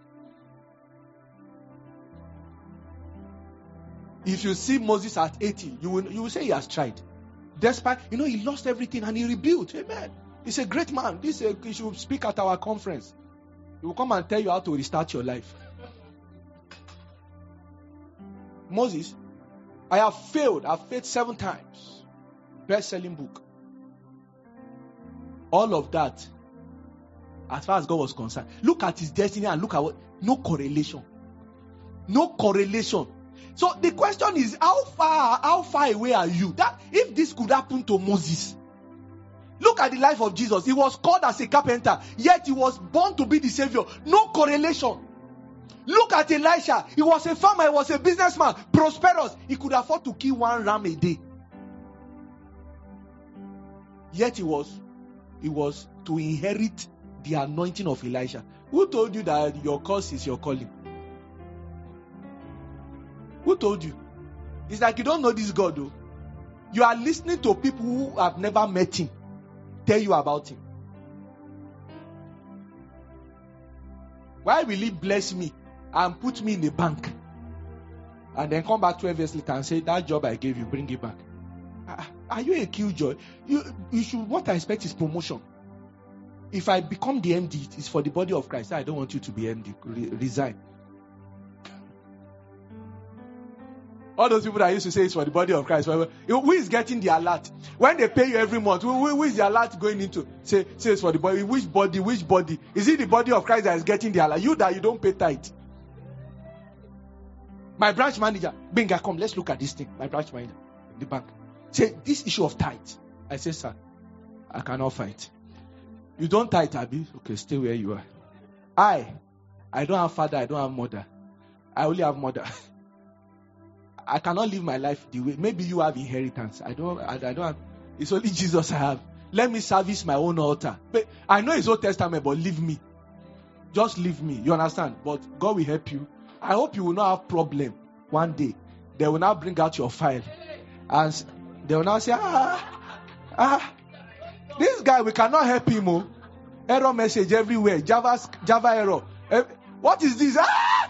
If you see Moses at 80, you will say he has tried. Despite, he lost everything and he rebuilt. Amen. He's a great man. He should speak at our conference. He will come and tell you how to restart your life. Moses, I have failed. I've failed 7 times. Best-selling book. All of that, as far as God was concerned. Look at his destiny and look at what. No correlation. No correlation. So the question is, how far away are you? That if this could happen to Moses. Look at the life of Jesus. He was called as a carpenter, yet he was born to be the savior. No correlation. Look at Elisha. He was a farmer. He was a businessman. Prosperous. He could afford to kill 1 ram a day. Yet he was to inherit the anointing of Elisha. Who told you that your curse is your calling? Who told you? It's like you don't know this God, though. You are listening to people who have never met him tell you about him. Why will he bless me and put me in the bank and then come back 12 years later and say, that job I gave you, bring it back? Are you a killjoy? You should, what I expect is promotion. If I become the MD, it's for the body of Christ. I don't want you to be MD. Resign. All those people that used to say it's for the body of Christ. Who is getting the alert? When they pay you every month, who is the alert going into? Say it's for the body. Which body? Is it the body of Christ that is getting the alert? You don't pay tithe. My branch manager, Benga, come, let's look at this thing. My branch manager, the bank. Say, this issue of tithe. I say, sir, I cannot fight. You don't tithe, Abi? Okay, stay where you are. I don't have father, I don't have mother. I only have mother. I cannot live my life the way. Maybe you have inheritance. I don't have. It's only Jesus I have. Let me service my own altar. But I know it's Old Testament, but leave me. Just leave me. You understand? But God will help you. I hope you will not have problem one day. They will now bring out your file. And they will now say, this guy, we cannot help him. Error message everywhere. Java error. What is this?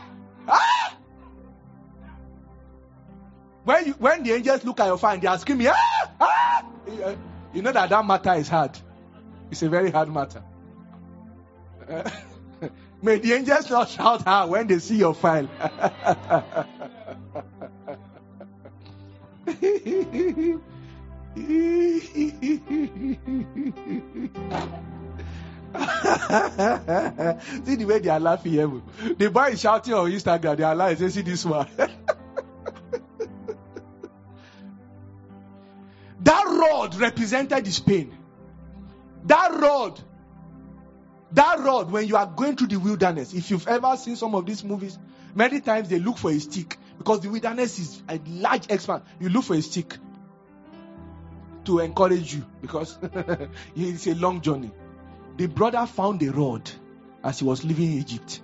When the angels look at your file, they are screaming, you know that matter is hard. It's a very hard matter. May the angels not shout when they see your file. See the way they are laughing here. The boy is shouting on Instagram, they are laughing. See this one. That rod represented his pain. That rod That rod, when you are going through the wilderness, if you've ever seen some of these movies, many times they look for a stick because the wilderness is a large expanse. You look for a stick to encourage you because it's a long journey. The brother found a rod as he was leaving Egypt.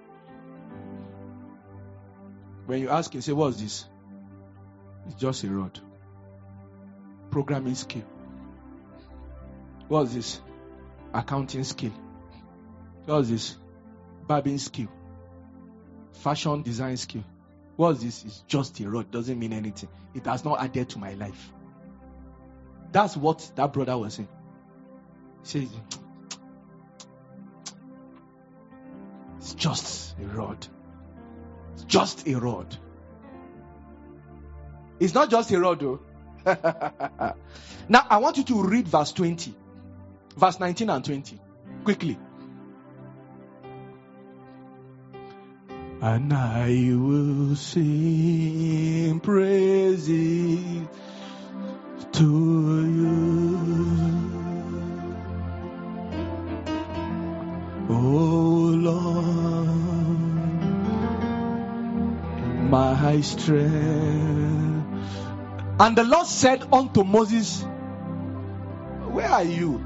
When you ask him, say, what's this? It's just a rod. Programming skill. What's this? Accounting skill. What's this? Barbing skill. Fashion design skill. What's this? It's just a rod. Doesn't mean anything. It has not added to my life. That's what that brother was saying. He says, it's just a rod. It's just a rod. It's not just a rod though. Now I want you to read verse 20. Verse 19 and 20. Quickly. And I will sing praises to you, oh Lord, my strength. And the Lord said unto Moses, where are you?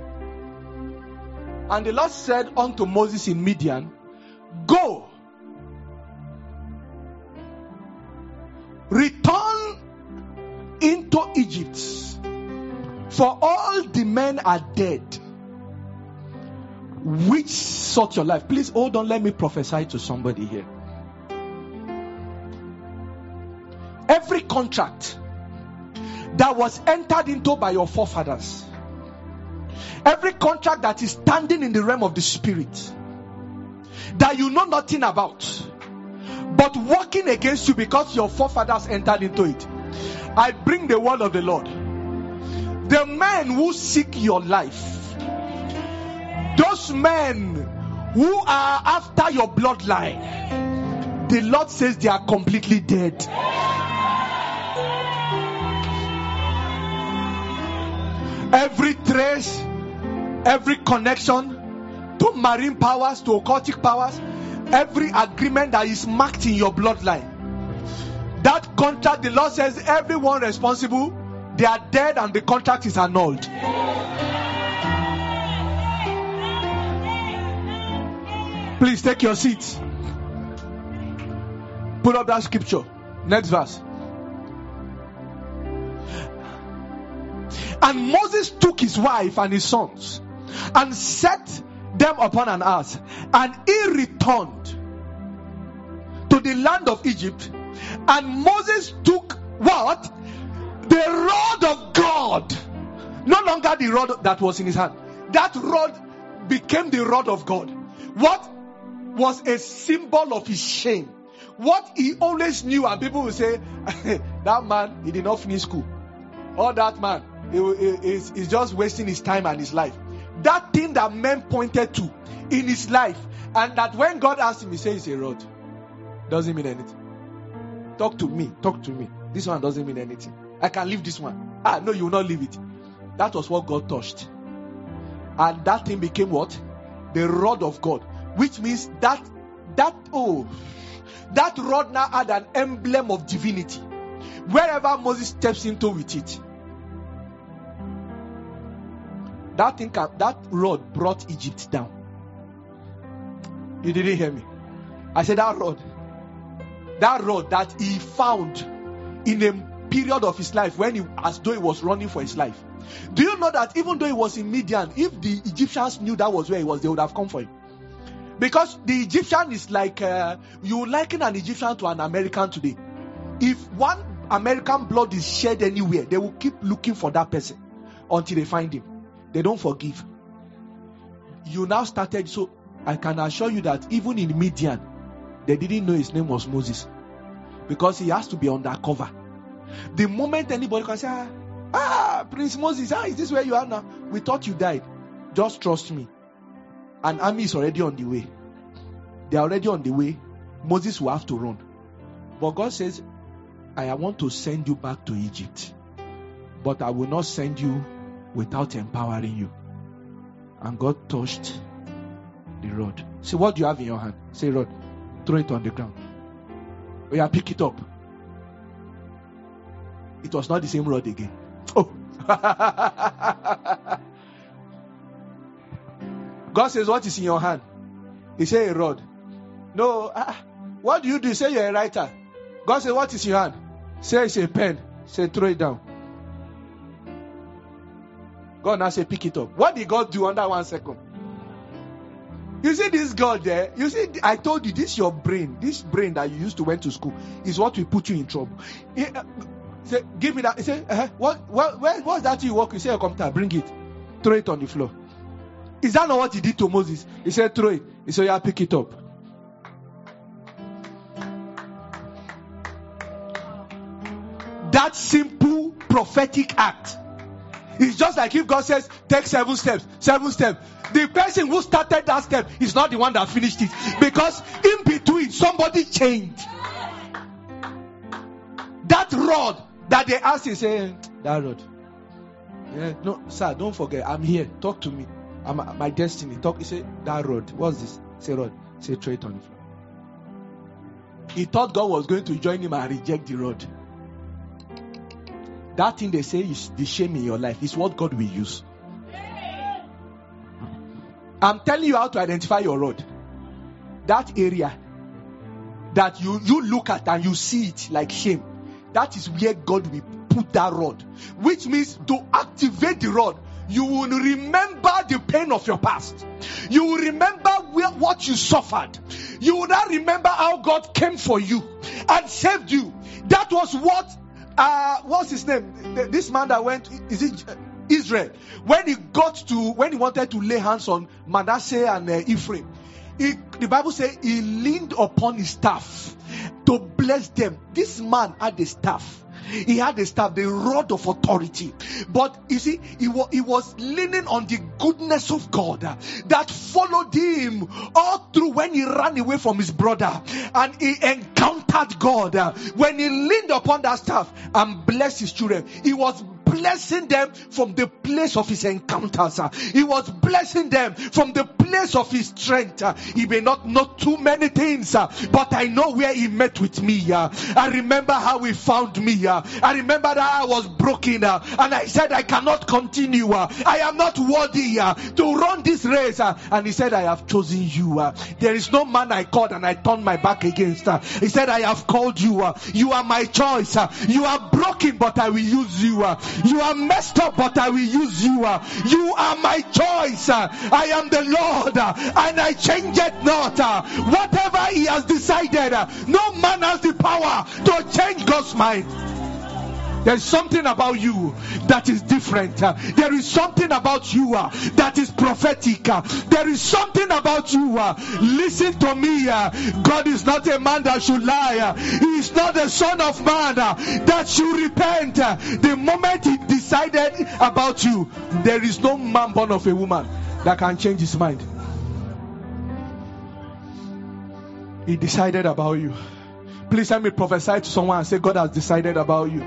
And the Lord said unto Moses in Midian, go, return into Egypt, for all the men are dead which sought your life. Please hold on, let me prophesy to somebody here. Every contract that was entered into by your forefathers, every contract that is standing in the realm of the spirit that you know nothing about, but working against you because your forefathers entered into it, I bring the word of the Lord. The men who seek your life, those men who are after your bloodline, the Lord says they are completely dead. Every trace, every connection to marine powers, to occultic powers, every agreement that is marked in your bloodline, that contract, the Lord says everyone responsible, they are dead and the contract is annulled. Please take your seats. Put up that scripture. Next verse. And Moses took his wife and his sons and set them upon an ass, and he returned to the land of Egypt. And Moses took what? The rod of God. No longer the rod that was in his hand. That rod became the rod of God. What was a symbol of his shame. What he always knew, and people will say, that man, he did not finish school. Or that man, he's just wasting his time and his life. That thing that men pointed to in his life, and that when God asked him, he says it's a rod. Doesn't mean anything. Talk to me. This one doesn't mean anything. I can leave this one. No, you will not leave it. That was what God touched. And that thing became what? The rod of God. Which means that rod now had an emblem of divinity. Wherever Moses steps into with it, that rod brought Egypt down. You didn't hear me. I said that rod that he found in a period of his life when as though he was running for his life. Do you know that even though he was in Midian, if the Egyptians knew that was where he was, they would have come for him? Because the Egyptian is like, you liken an Egyptian to an American today. If one American blood is shed anywhere, they will keep looking for that person until they find him. They don't forgive. You now started, so I can assure you that even in Midian, they didn't know his name was Moses. Because he has to be undercover. The moment anybody can say, Prince Moses, is this where you are now? We thought you died. Just trust me. An army is already on the way. They are already on the way. Moses will have to run. But God says, I want to send you back to Egypt. But I will not send you without empowering you. And God touched The rod. See, what do you have in your hand? Say rod. Throw it on the ground. Oh yeah, pick it up. It was not the same rod again. Oh. God says, what is in your hand? He said, a rod. No. What do? You say you're a writer. God says, what is in your hand? Say it's a pen. Say throw it down. God now say pick it up. What did God do under 1 second? You see this God there? You see, I told you, this your brain. This brain that you used to went to school is what will put you in trouble. He say, give me that. He say, what's that you work? You say, come to bring it. Throw it on the floor. Is that not what he did to Moses? He said, throw it. He said, yeah, pick it up. That simple prophetic act. It's just like if God says, take 7 steps. 7 steps. The person who started that step is not the one that finished it. Because in between, somebody changed. That rod that they asked, he said, that rod. Yeah, no, sir, don't forget, I'm here. Talk to me. I'm my destiny. Talk. He said, that rod. What's this? Say rod. Say throw it on the floor. He thought God was going to join him and reject the rod. That thing they say is the shame in your life is what God will use. I'm telling you how to identify your rod. That area that you look at and you see it like shame. That is where God will put that rod. Which means to activate the rod, you will remember the pain of your past. You will remember what you suffered. You will not remember how God came for you and saved you. That was what what's his name? This man that went, is it Israel? When he wanted to lay hands on Manasseh and Ephraim, the Bible says he leaned upon his staff to bless them. This man had a staff. He had a staff, the rod of authority. But you see, he was leaning on the goodness of God that followed him all through when he ran away from his brother and he encountered God. When he leaned upon that staff and blessed his children, he was blessing them from the place of his encounters. He was blessing them from the place of his strength. He may not know too many things, but I know where he met with me. I remember how he found me. I remember that I was broken and I said I cannot continue. I am not worthy to run this race. And he said, I have chosen you. There is no man I called and I turned my back against. He said, I have called you. You are my choice. You are broken, but I will use you. You are messed up, but I will use you. You are my choice. I am the Lord, and I change it not. Whatever he has decided, no man has the power to change God's mind. There is something about you that is different. There is something about you that is prophetic. There is something about you. Listen to me. God is not a man that should lie. He is not the son of man that should repent. The moment he decided about you, there is no man born of a woman that can change his mind. He decided about you. Please let me prophesy to someone and say, God has decided about you.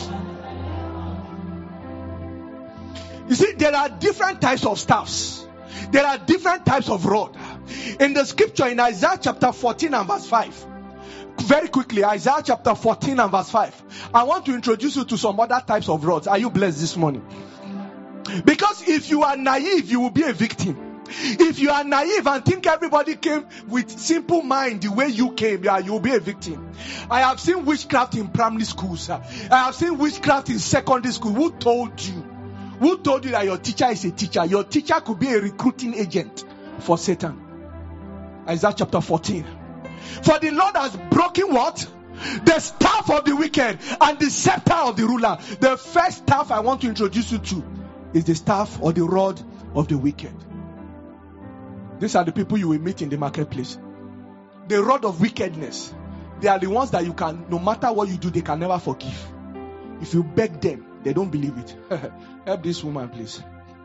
You see, there are different types of staffs. There are different types of rod. In the scripture, in Isaiah chapter 14 and verse 5. Very quickly, Isaiah chapter 14 and verse 5. I want to introduce you to some other types of rods. Are you blessed this morning? Because if you are naive, you will be a victim. If you are naive and think everybody came with simple mind the way you came, you'll be a victim. I have seen witchcraft in primary schools. I have seen witchcraft in secondary school. Who told you? Who told you that your teacher is a teacher? Your teacher could be a recruiting agent for Satan. Isaiah chapter 14. For the Lord has broken what? The staff of the wicked and the scepter of the ruler. The first staff I want to introduce you to is the staff or the rod of the wicked. These are the people you will meet in the marketplace. The rod of wickedness. They are the ones that you can, no matter what you do, they can never forgive. If you beg them, they don't believe it. Help this woman, please.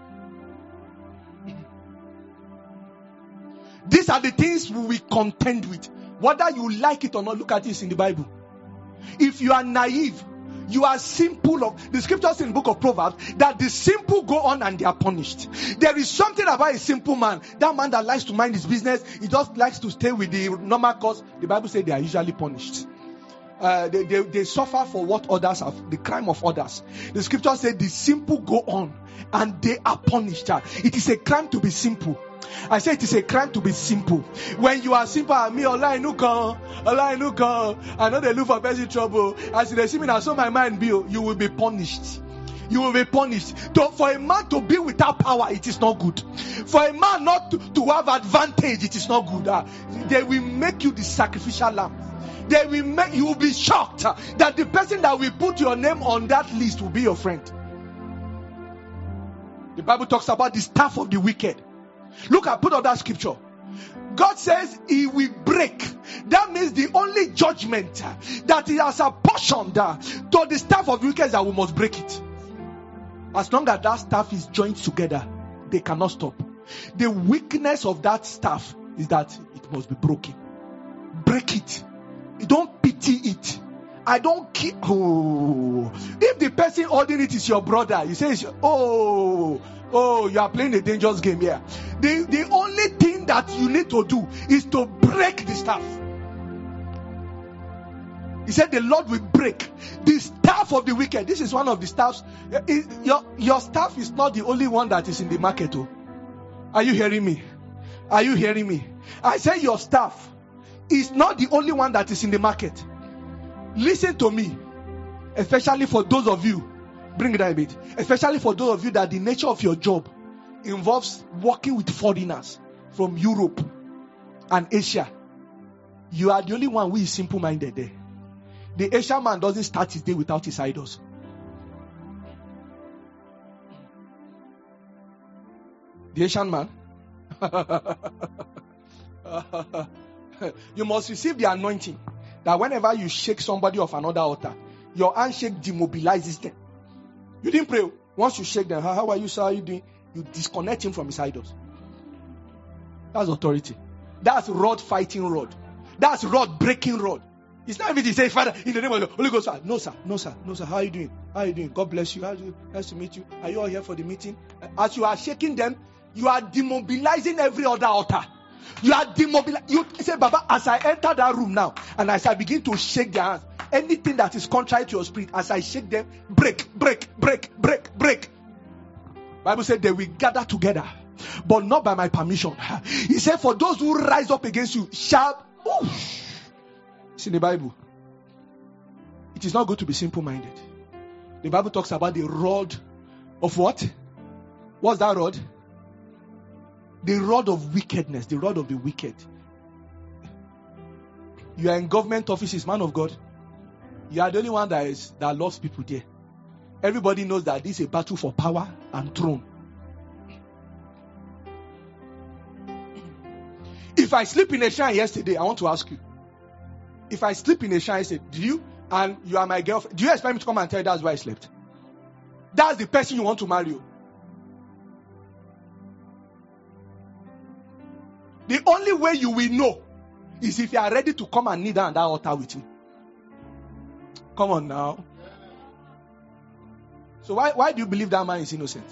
These are the things we will contend with. Whether you like it or not, look at this in the Bible. If you are naive, You are simple of the scriptures in the book of Proverbs that the simple go on and they are punished. There is something about a simple man. That man that likes to mind his business, he just likes to stay with the normal course. The Bible says they are usually punished. They suffer for what others have, the crime of others. The scripture says the simple go on and they are punished. It is a crime to be simple. I say it is a crime to be simple. When you are simple, I know they look for person trouble. As they see me now, so my mind be, you will be punished. You will be punished. For a man to be without power, it is not good. For a man not to have advantage, it is not good. They will make you the sacrificial lamb. They will make you will be shocked that the person that will put your name on that list will be your friend. The Bible talks about the staff of the wicked. Look, I put on that scripture. God says he will break. That means the only judgment that he has apportioned to the staff of the wicked is that we must break it. As long as that staff is joined together, they cannot stop. The weakness of that staff is that it must be broken. Break it. You don't pity it. I don't care. Oh, if the person holding it is your brother, you say, oh, you are playing a dangerous game here. The only thing that you need to do is to break the staff. He said the Lord will break the staff of the wicked. This is one of the staffs. Your staff is not the only one that is in the market. Oh. Are you hearing me? Are you hearing me? I say your staff is not the only one that is in the market. Listen to me. Especially for those of you, bring it down a bit. Especially for those of you that the nature of your job involves working with foreigners from Europe and Asia. You are the only one who is simple-minded there. The Asian man doesn't start his day without his idols. The Asian man. You must receive the anointing that whenever you shake somebody off another altar, your handshake demobilizes them. You didn't pray. Once you shake them, how are you, sir? How are you doing? You disconnect him from his idols. That's authority. That's rod fighting rod. That's rod breaking rod. It's not everything. Say, Father, in the name of the Holy Ghost, sir. No, sir. No, sir. No, sir. How are you doing? How are you doing? God bless you. Nice to meet you. Are you all here for the meeting? As you are shaking them, you are demobilizing every other altar. You are demobilizing. You say, Baba, as I enter that room now, and as I begin to shake their hands, anything that is contrary to your spirit, as I shake them, break. Bible said they will gather together, but not by my permission. He said, for those who rise up against you shall. It's in the Bible. It is not good to be simple-minded. The Bible talks about the rod of what? What's that rod? The rod of wickedness, the rod of the wicked. You are in government offices, man of God. You are the only one that loves people there. Everybody knows that this is a battle for power and throne. If I sleep in a shrine yesterday, I want to ask you. If I sleep in a shrine yesterday, you are my girlfriend, do you expect me to come and tell you that's why I slept? That's the person you want to marry. The only way you will know is if you are ready to come and kneel down on that altar with me. Come on now. So why do you believe that man is innocent?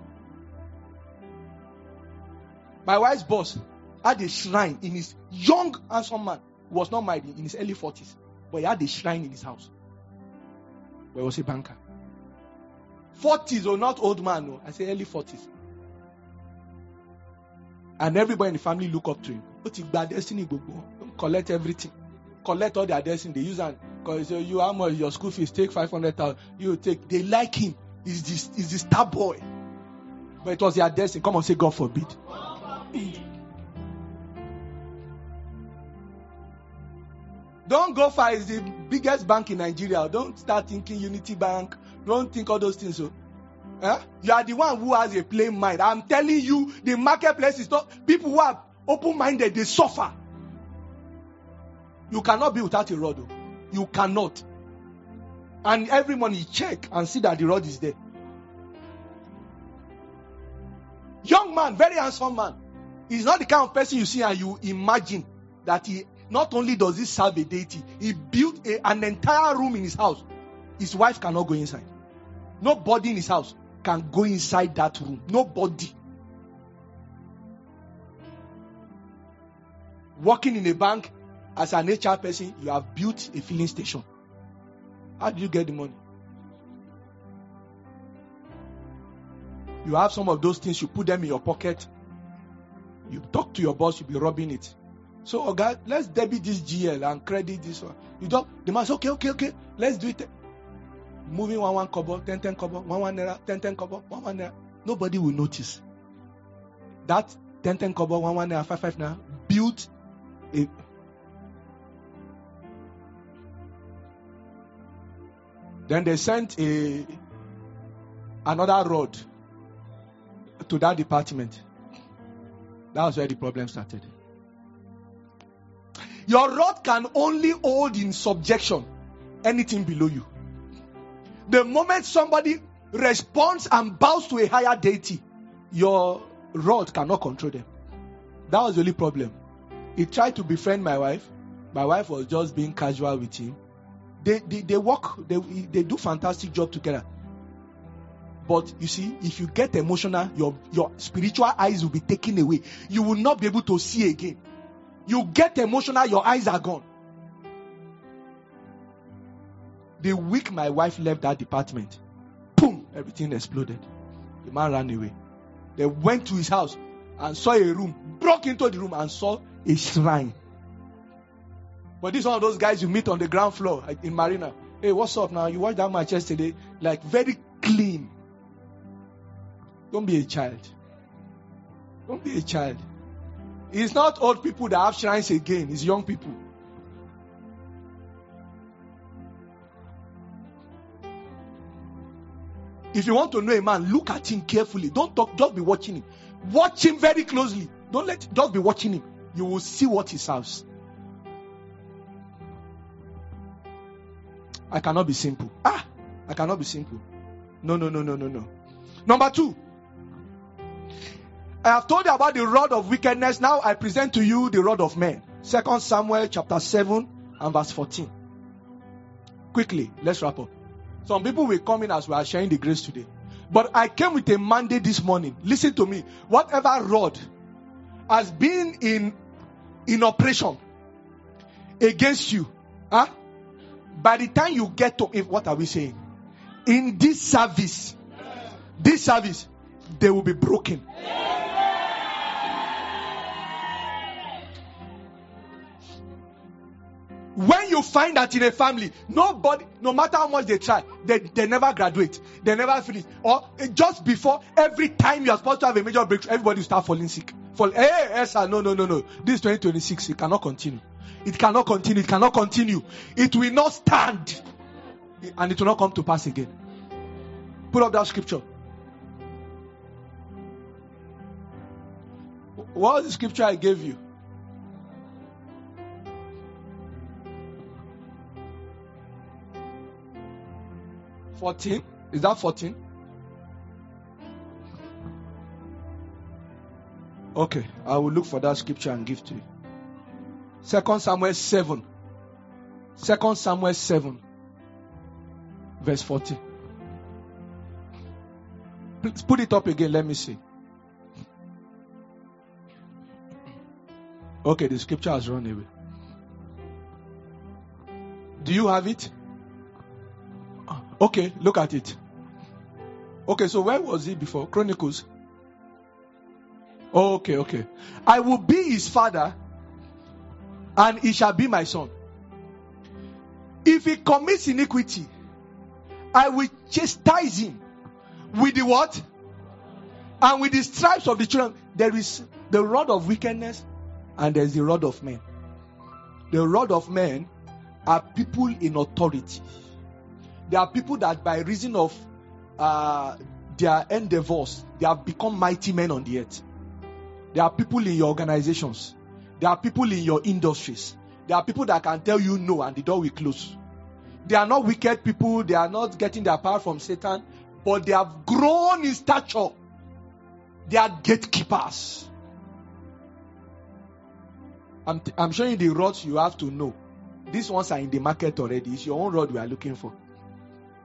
My wife's boss had a shrine in his young, handsome man who was not married in his early 40s. But he had a shrine in his house. Where he was a banker. 40s or not old man, no. I say early 40s. And everybody in the family look up to him. But it's bad destiny, don't collect everything. Collect all their destiny. They use and because you how much your school fees, take 500,000. You take. They like him. He's the star boy. But it was their destiny. Come on, say God forbid. Don't go far. It's the biggest bank in Nigeria. Don't start thinking Unity Bank. Don't think all those things. So. You are the one who has a plain mind. I'm telling you, the marketplace is not. People who are open-minded, they suffer. You cannot be without a rod. You cannot. And every morning you check and see that the rod is there. Young man, very handsome man. He's not the kind of person you see and you imagine that he not only does he serve a deity, he built an entire room in his house his wife cannot go inside. Nobody in his house can go inside that room. Nobody. Working in a bank as an HR person, you have built a filling station. How do you get the money? You have some of those things, you put them in your pocket. You talk to your boss, you'll be rubbing it. So, okay, let's debit this GL and credit this one. You don't, the man says, okay, let's do it. Moving 1 kobo, 10 kobo, 1 naira, 10 kobo, 1 naira. Nobody will notice. That 10 kobo, 1 naira, 5 naira, built a. Then they sent another rod to that department. That was where the problem started. Your rod can only hold in subjection anything below you. The moment somebody responds and bows to a higher deity, your rod cannot control them. That was the only problem. He tried to befriend my wife. My wife was just being casual with him. They work, they do fantastic job together. But you see, if you get emotional, your spiritual eyes will be taken away. You will not be able to see again. You get emotional, your eyes are gone. The week my wife left that department, boom, everything exploded. The man ran away. They went to his house and saw a room, broke into the room and saw a shrine. But this is one of those guys you meet on the ground floor in Marina. Hey, what's up now? You watched that match yesterday? Like, very clean. Don't be a child. Don't be a child. It's not old people that have shrines again. It's young people. If you want to know a man, look at him carefully. Don't talk, just be watching him. Watch him very closely. Just be watching him. You will see what he serves. I cannot be simple. I cannot be simple. No. Number 2. I have told you about the rod of wickedness. Now I present to you the rod of men. 2 Samuel chapter 7 and verse 14. Quickly, let's wrap up. Some people will come in as we are sharing the grace today. But I came with a mandate this morning. Listen to me. Whatever rod has been in operation against you, by the time you get to, what are we saying? In this service, they will be broken. When you find that in a family, nobody, no matter how much they try, they never graduate, they never finish. Or just before, every time you are supposed to have a major breakthrough, everybody will start falling sick. No. This is 2026. It cannot continue. It cannot continue. It will not stand. And it will not come to pass again. Put up that scripture. What was the scripture I gave you? $14. Is that 14? Okay, I will look for that scripture and give to you. 2 Samuel 7. 2 Samuel 7. Verse 14. Please put it up again, let me see. Okay, the scripture has run away. Do you have it? Okay, look at it. Okay, so where was it before? Chronicles. Okay. I will be his father, and he shall be my son. If he commits iniquity, I will chastise him with the what? And with the stripes of the children. There is the rod of wickedness, and there is the rod of men. The rod of men are people in authority. There are people that by reason of their endeavors, they have become mighty men on the earth. There are people in your organizations. There are people in your industries. There are people that can tell you no and the door will close. They are not wicked people. They are not getting their power from Satan. But they have grown in stature. They are gatekeepers. I'm showing you the rods you have to know. These ones are in the market already. It's your own rod we are looking for.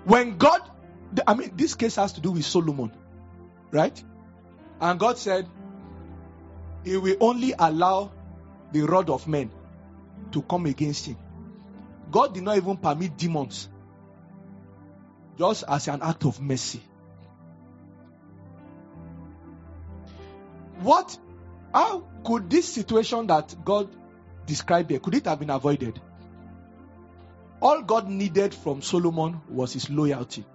When God, this case has to do with Solomon, right? And God said, He will only allow the rod of men to come against him. God did not even permit demons, just as an act of mercy. How could this situation that God described here, could it have been avoided? All God needed from Solomon was his loyalty.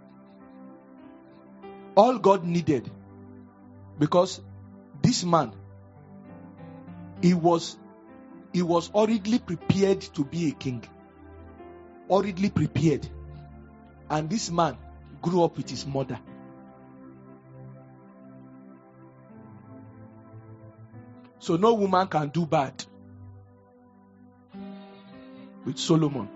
All God needed. Because this man, he was already prepared to be a king. Already prepared. And this man grew up with his mother. So no woman can do bad with Solomon.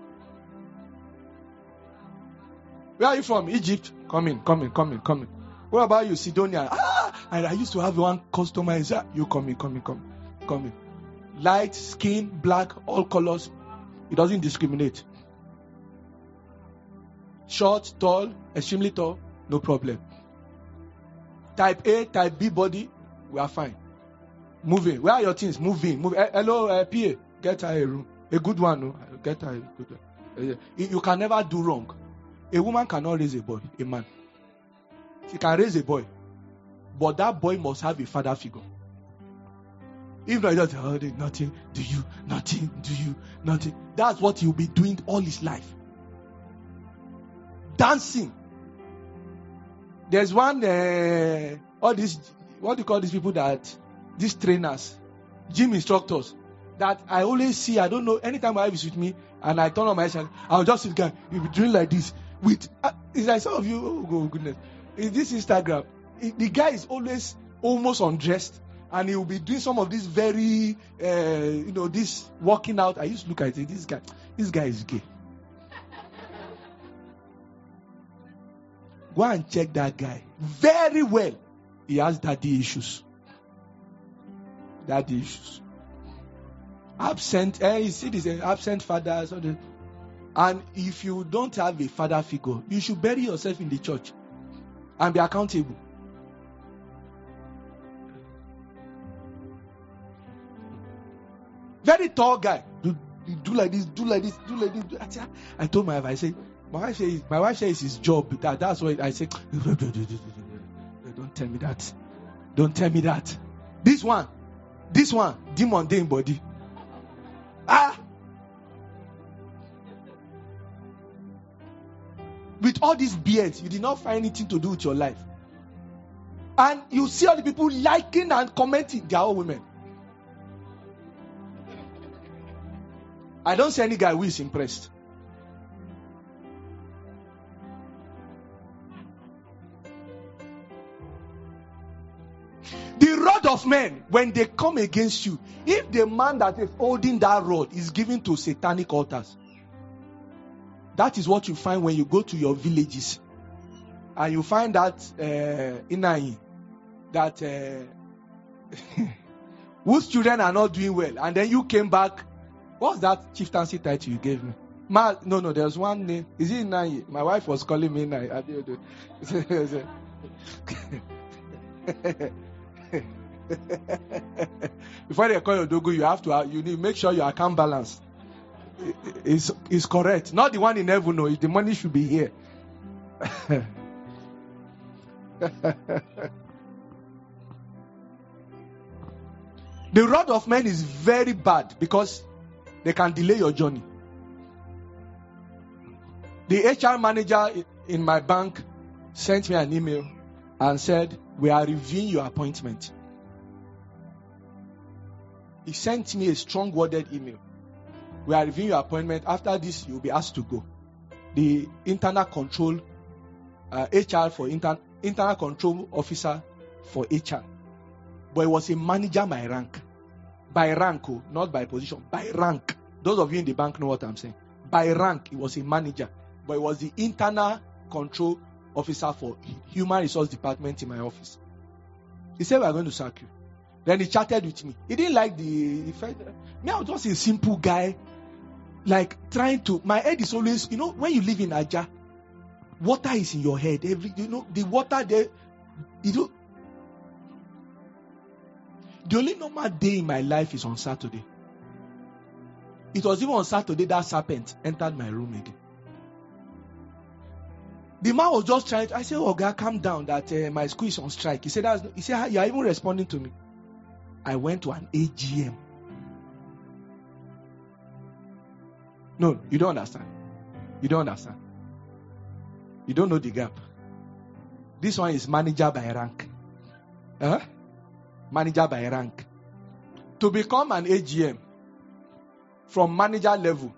Where are you from? Egypt? Come in. What about you, Sidonia? And I used to have one customizer. You come in. Light, skin, black, all colors. It doesn't discriminate. Short, tall, extremely tall, no problem. Type A, type B body, we are fine. Move in. Where are your things? Move in. Hello, PA. Get her a room. A good one. No? Get her a good one. You can never do wrong. A woman cannot raise a boy, a man. She can raise a boy. But that boy must have a father figure. If not, nothing do you, nothing do you, nothing. That's what he'll be doing all his life. Dancing. There's one, all these, what do you call these people these trainers, gym instructors, that I always see, I don't know, anytime my wife is with me, and I turn on my head, I'll just sit down, you'll be doing like this, it's like some of you, oh goodness, in this Instagram, the guy is always almost undressed, and he will be doing some of this very, this working out. I used to look at it, this guy is gay. Go and check that guy. Very well. He has daddy issues. Absent, you see this, absent fathers. And if you don't have a father figure, you should bury yourself in the church and be accountable. Very tall guy. Do like this. I told my wife, I said, my wife says it's his job. That's why I said, don't tell me that. This one, demon in body. With all these beards, you did not find anything to do with your life. And you see all the people liking and commenting, they are all women. I don't see any guy who is impressed. The rod of men, when they come against you, if the man that is holding that rod is given to satanic altars, that is what you find when you go to your villages. And you find that Inai, that whose children are not doing well. And then you came back. What's that chieftaincy title you gave me? No, there's one name. Is it Inai? My wife was calling me Inai. Before they call you Dogo, you need to make sure your account balance is correct. Not the one in heaven, no. The money should be here. The rod of men is very bad because they can delay your journey. The HR manager in my bank sent me an email and said, we are reviewing your appointment. He sent me a strong worded email. We are reviewing your appointment. After this, you'll be asked to go. The internal control, HR for internal control officer for HR. But it was a manager by rank. By rank, not by position. By rank. Those of you in the bank know what I'm saying. By rank, it was a manager. But it was the internal control officer for human resource department in my office. He said, we are going to sack you. Then he chatted with me. He didn't like me, I was just a simple guy. Like trying to, my head is always, when you live in Aja, Water is in your head. The water there, the only normal day in my life is on Saturday. It was even on Saturday that serpent entered my room again. The man was just trying. I said, "Oh God, calm down. That my school is on strike." He said, "You are even responding to me." I went to an AGM. No, you don't understand. You don't understand. You don't know the gap. This one is manager by rank. Manager by rank. To become an AGM, from manager level,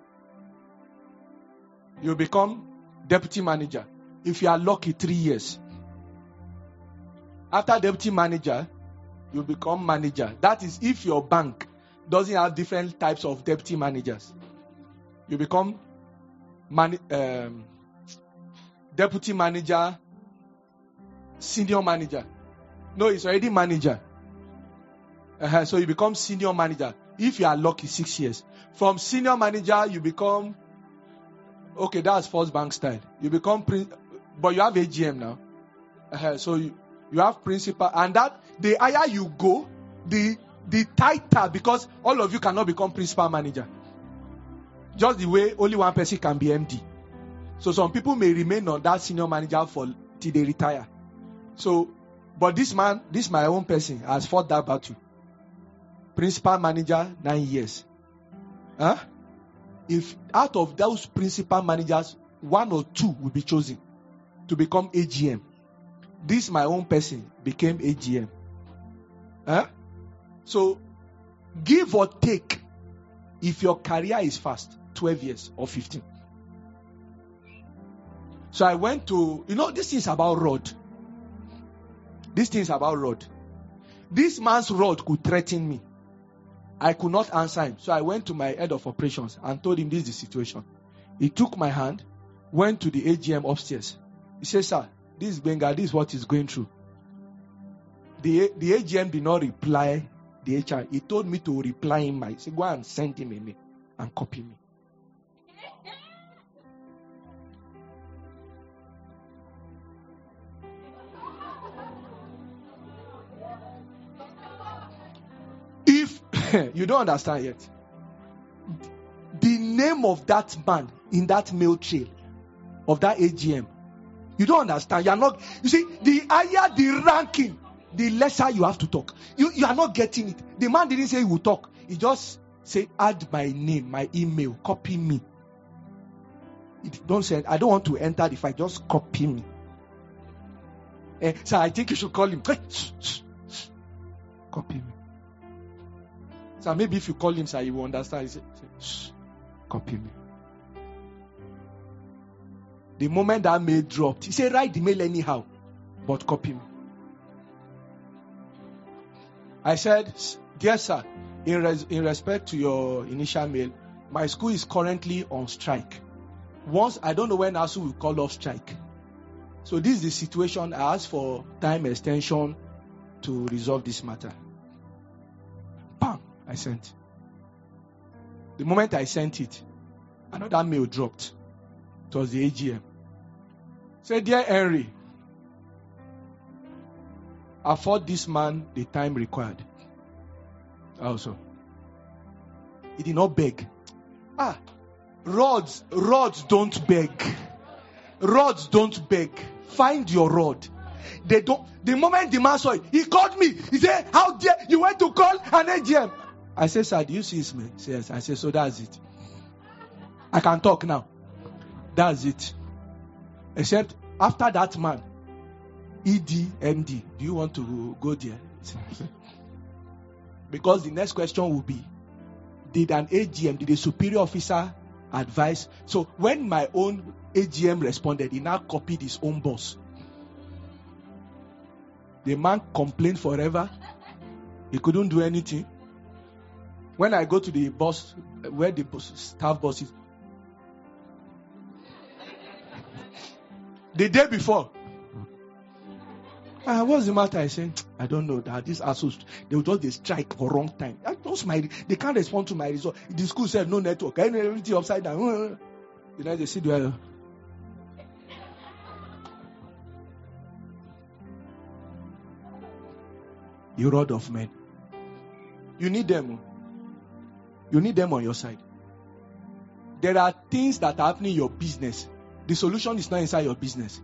you become deputy manager. If you are lucky, 3 years. After deputy manager, you become manager. That is if your bank doesn't have different types of deputy managers. You become deputy manager, senior manager. No, it's already manager. So you become senior manager. If you are lucky, 6 years. From senior manager, you become, okay, that's First Bank style. You become, but you have AGM now. So you have principal. And that, the higher you go, the tighter, because all of you cannot become principal manager. Just the way only one person can be MD. So some people may remain on that senior manager till they retire. So, but this man, my own person, has fought that battle. Principal manager, 9 years. If out of those principal managers, 1 or 2 will be chosen to become AGM. This my own person became AGM. So, give or take, if your career is fast, 12 years or 15. So I went to, this thing is about rod. This thing is about rod. This man's rod could threaten me. I could not answer him. So I went to my head of operations and told him this is the situation. He took my hand, went to the AGM upstairs. He said, "Sir, this is Benga, this is what he's going through." The AGM did not reply the HR. He told me to reply him. He said, "Go and send him a mail and copy me." If you don't understand yet, the name of that man in that mail trail of that AGM, you don't understand. You see, the higher the ranking, the lesser you have to talk. You are not getting it. The man didn't say he would talk. He just said, "Add my name, my email, copy me." Don't say, "I don't want to enter the fight, just copy me." So I think you should call him. Copy me. So maybe if you call him, sir, he will understand. He said, "Copy me." The moment that mail dropped, he said, "Write the mail anyhow, but copy me." I said, "Dear sir, in respect to your initial mail, my school is currently on strike. Once, I don't know when ASU will call off strike. So this is the situation. I asked for time extension to resolve this matter." Bam! I sent. The moment I sent it, another mail dropped. It was the AGM. Say, "Dear Henry, afford this man the time required." Also, he did not beg. Rods don't beg. Rods don't beg. Find your rod. They don't. The moment the man saw it, he called me. He said, "How dare you went to call an AGM?" I said, "Sir, do you see this man?" He said, "Yes." I said, "So that's it. I can talk now. That's it." Except after that man, ED, MD, do you want to go there? Because the next question will be, did a superior officer advise? So when my own AGM responded, he now copied his own boss. The man complained forever. He couldn't do anything. When I go to the boss, where the staff boss is, the day before, what's the matter? I said, "I don't know that this ASUS, they will just strike for wrong time. They can't respond to my result. The school said no network, everything upside down." They sit there. The rod of men. You need them. You need them on your side. There are things that are happening in your business. The solution is not inside your business.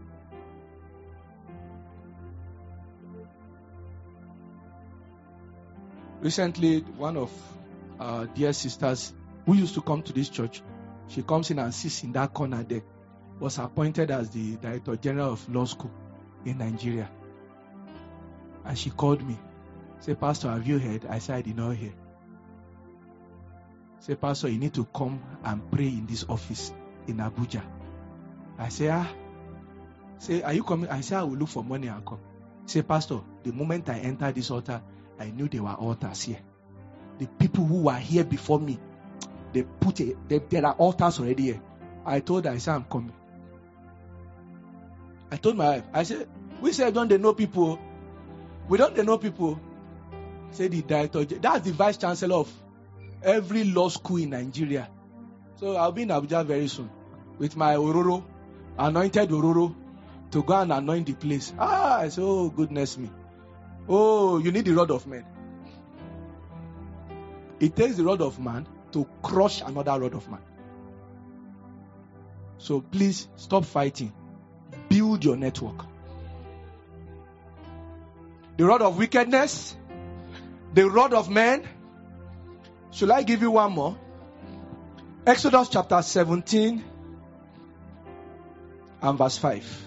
Recently, one of our dear sisters who used to come to this church, she comes in and sits in that corner there, was appointed as the Director General of Law School in Nigeria. And she called me. Say, Pastor, have you heard? I said, I did not hear. Say, Pastor, you need to come and pray in this office in Abuja. I say, Say, are you coming? I say, I will look for money and come. Say, Pastor, the moment I entered this altar, I knew there were altars here. The people who were here before me, there are altars already here. I told her, I said, I'm coming. I told my wife, I said, we said, don't they know people? We don't know people. Say the director, that's the vice chancellor of every law school in Nigeria. So I'll be in Abuja very soon with my Ororo, anointed Ororo, to go and anoint the place. I said, oh goodness me. Oh, you need the rod of man. It takes the rod of man to crush another rod of man. So please stop fighting. Build your network. The rod of wickedness, the rod of man. Should I give you one more? Exodus chapter 17 and verse 5.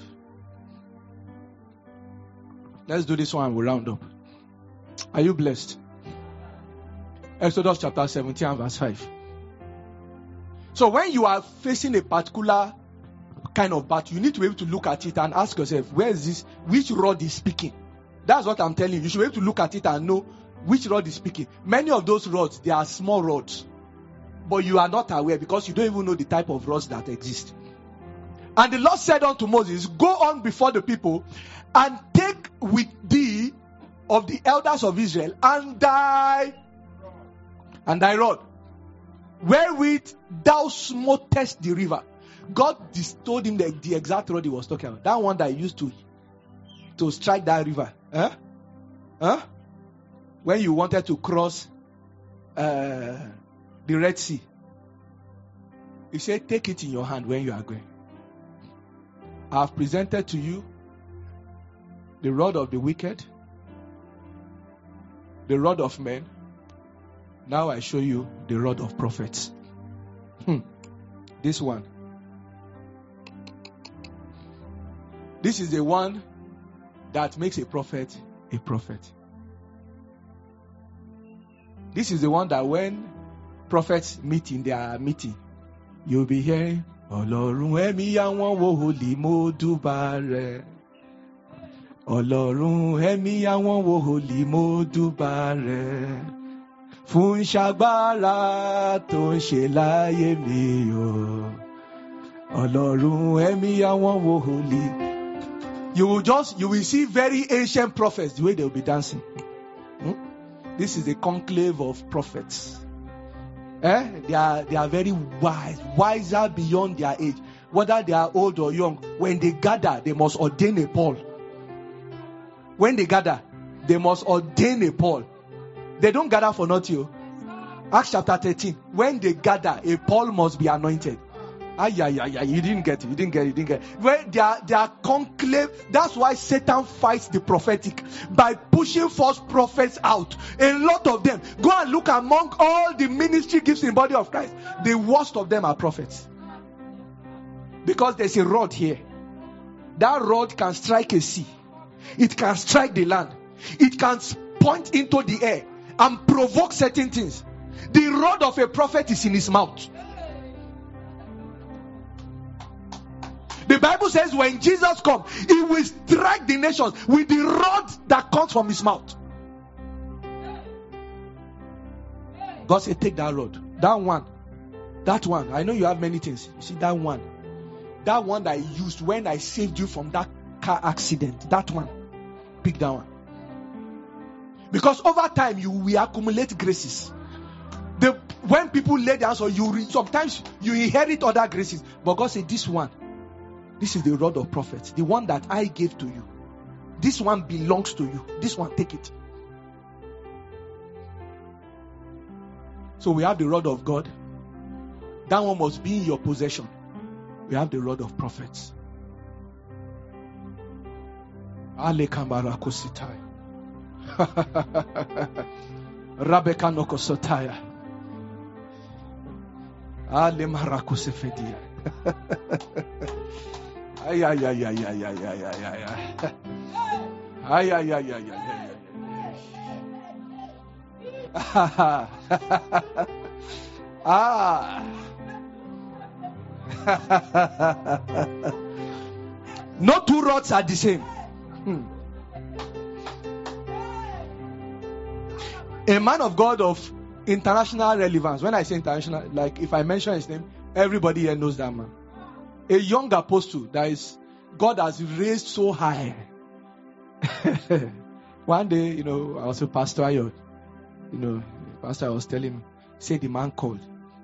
Let's do this one and we'll round up. Are you blessed? Exodus chapter 17 and verse 5. So when you are facing a particular kind of battle, you need to be able to look at it and ask yourself, where is this? Which rod is speaking? That's what I'm telling you. You should be able to look at it and know which rod is speaking. Many of those rods, they are small rods. But you are not aware because you don't even know the type of rods that exist. And the Lord said unto Moses, go on before the people and take with thee of the elders of Israel and thy rod, wherewith thou smotest the river. God told him the exact rod he was talking about. That one that he used to strike that river. When you wanted to cross the Red Sea. He said, take it in your hand when you are going. I have presented to you the rod of the wicked, the rod of men. Now I show you the rod of prophets. This one. This is the one that makes a prophet a prophet. This is the one that when prophets meet in their meeting, you'll be hearing, Ọlọ́run ẹ̀mí àwọn wòlíì mo dúbà rẹ̀. Ọlọ́run ẹ̀mí àwọn wòlíì mo dúbà rẹ̀. Fún ṣagbára tó ń ṣe láyé mi o. Ọlọ́run ẹ̀mí àwọn wòlíì. You will see very ancient prophets, the way they will be dancing. This is a conclave of prophets. They are very wise, wiser beyond their age. Whether they are old or young, when they gather, they must ordain a Paul. When they gather, they must ordain a Paul. They don't gather for nothing. Acts chapter 13. When they gather, a Paul must be anointed. You didn't get it. When they are conclave, that's why Satan fights the prophetic by pushing false prophets out. A lot of them. Go and look among all the ministry gifts in the body of Christ. The worst of them are prophets. Because there's a rod here. That rod can strike a sea. It can strike the land. It can point into the air and provoke certain things. The rod of a prophet is in his mouth. The Bible says when Jesus comes, he will strike the nations with the rod that comes from his mouth. God said, take that rod. That one. I know you have many things. You see that one. That one that I used when I saved you from that car accident. That one. Pick that one. Because over time you will accumulate graces. When people lay down, so sometimes you inherit other graces. But God said, this one. This is the rod of prophets. The one that I gave to you. This one belongs to you. This one, take it. So we have the rod of God. That one must be in your possession. We have the rod of prophets. Ale Kambara Kositai. Rabeka Noko Sotaya. Ale Marakosefedia. Ay, ay, ay, ay, ay, ay, ay, ay, ay. Ay, ay, ay, ay, ay, ay. Ah. No two rods are the same. A man of God of international relevance. When I say international, like if I mention his name, everybody here knows that man. A young apostle that is God has raised so high. One day, I was a pastor. Pastor was telling me, say the man called.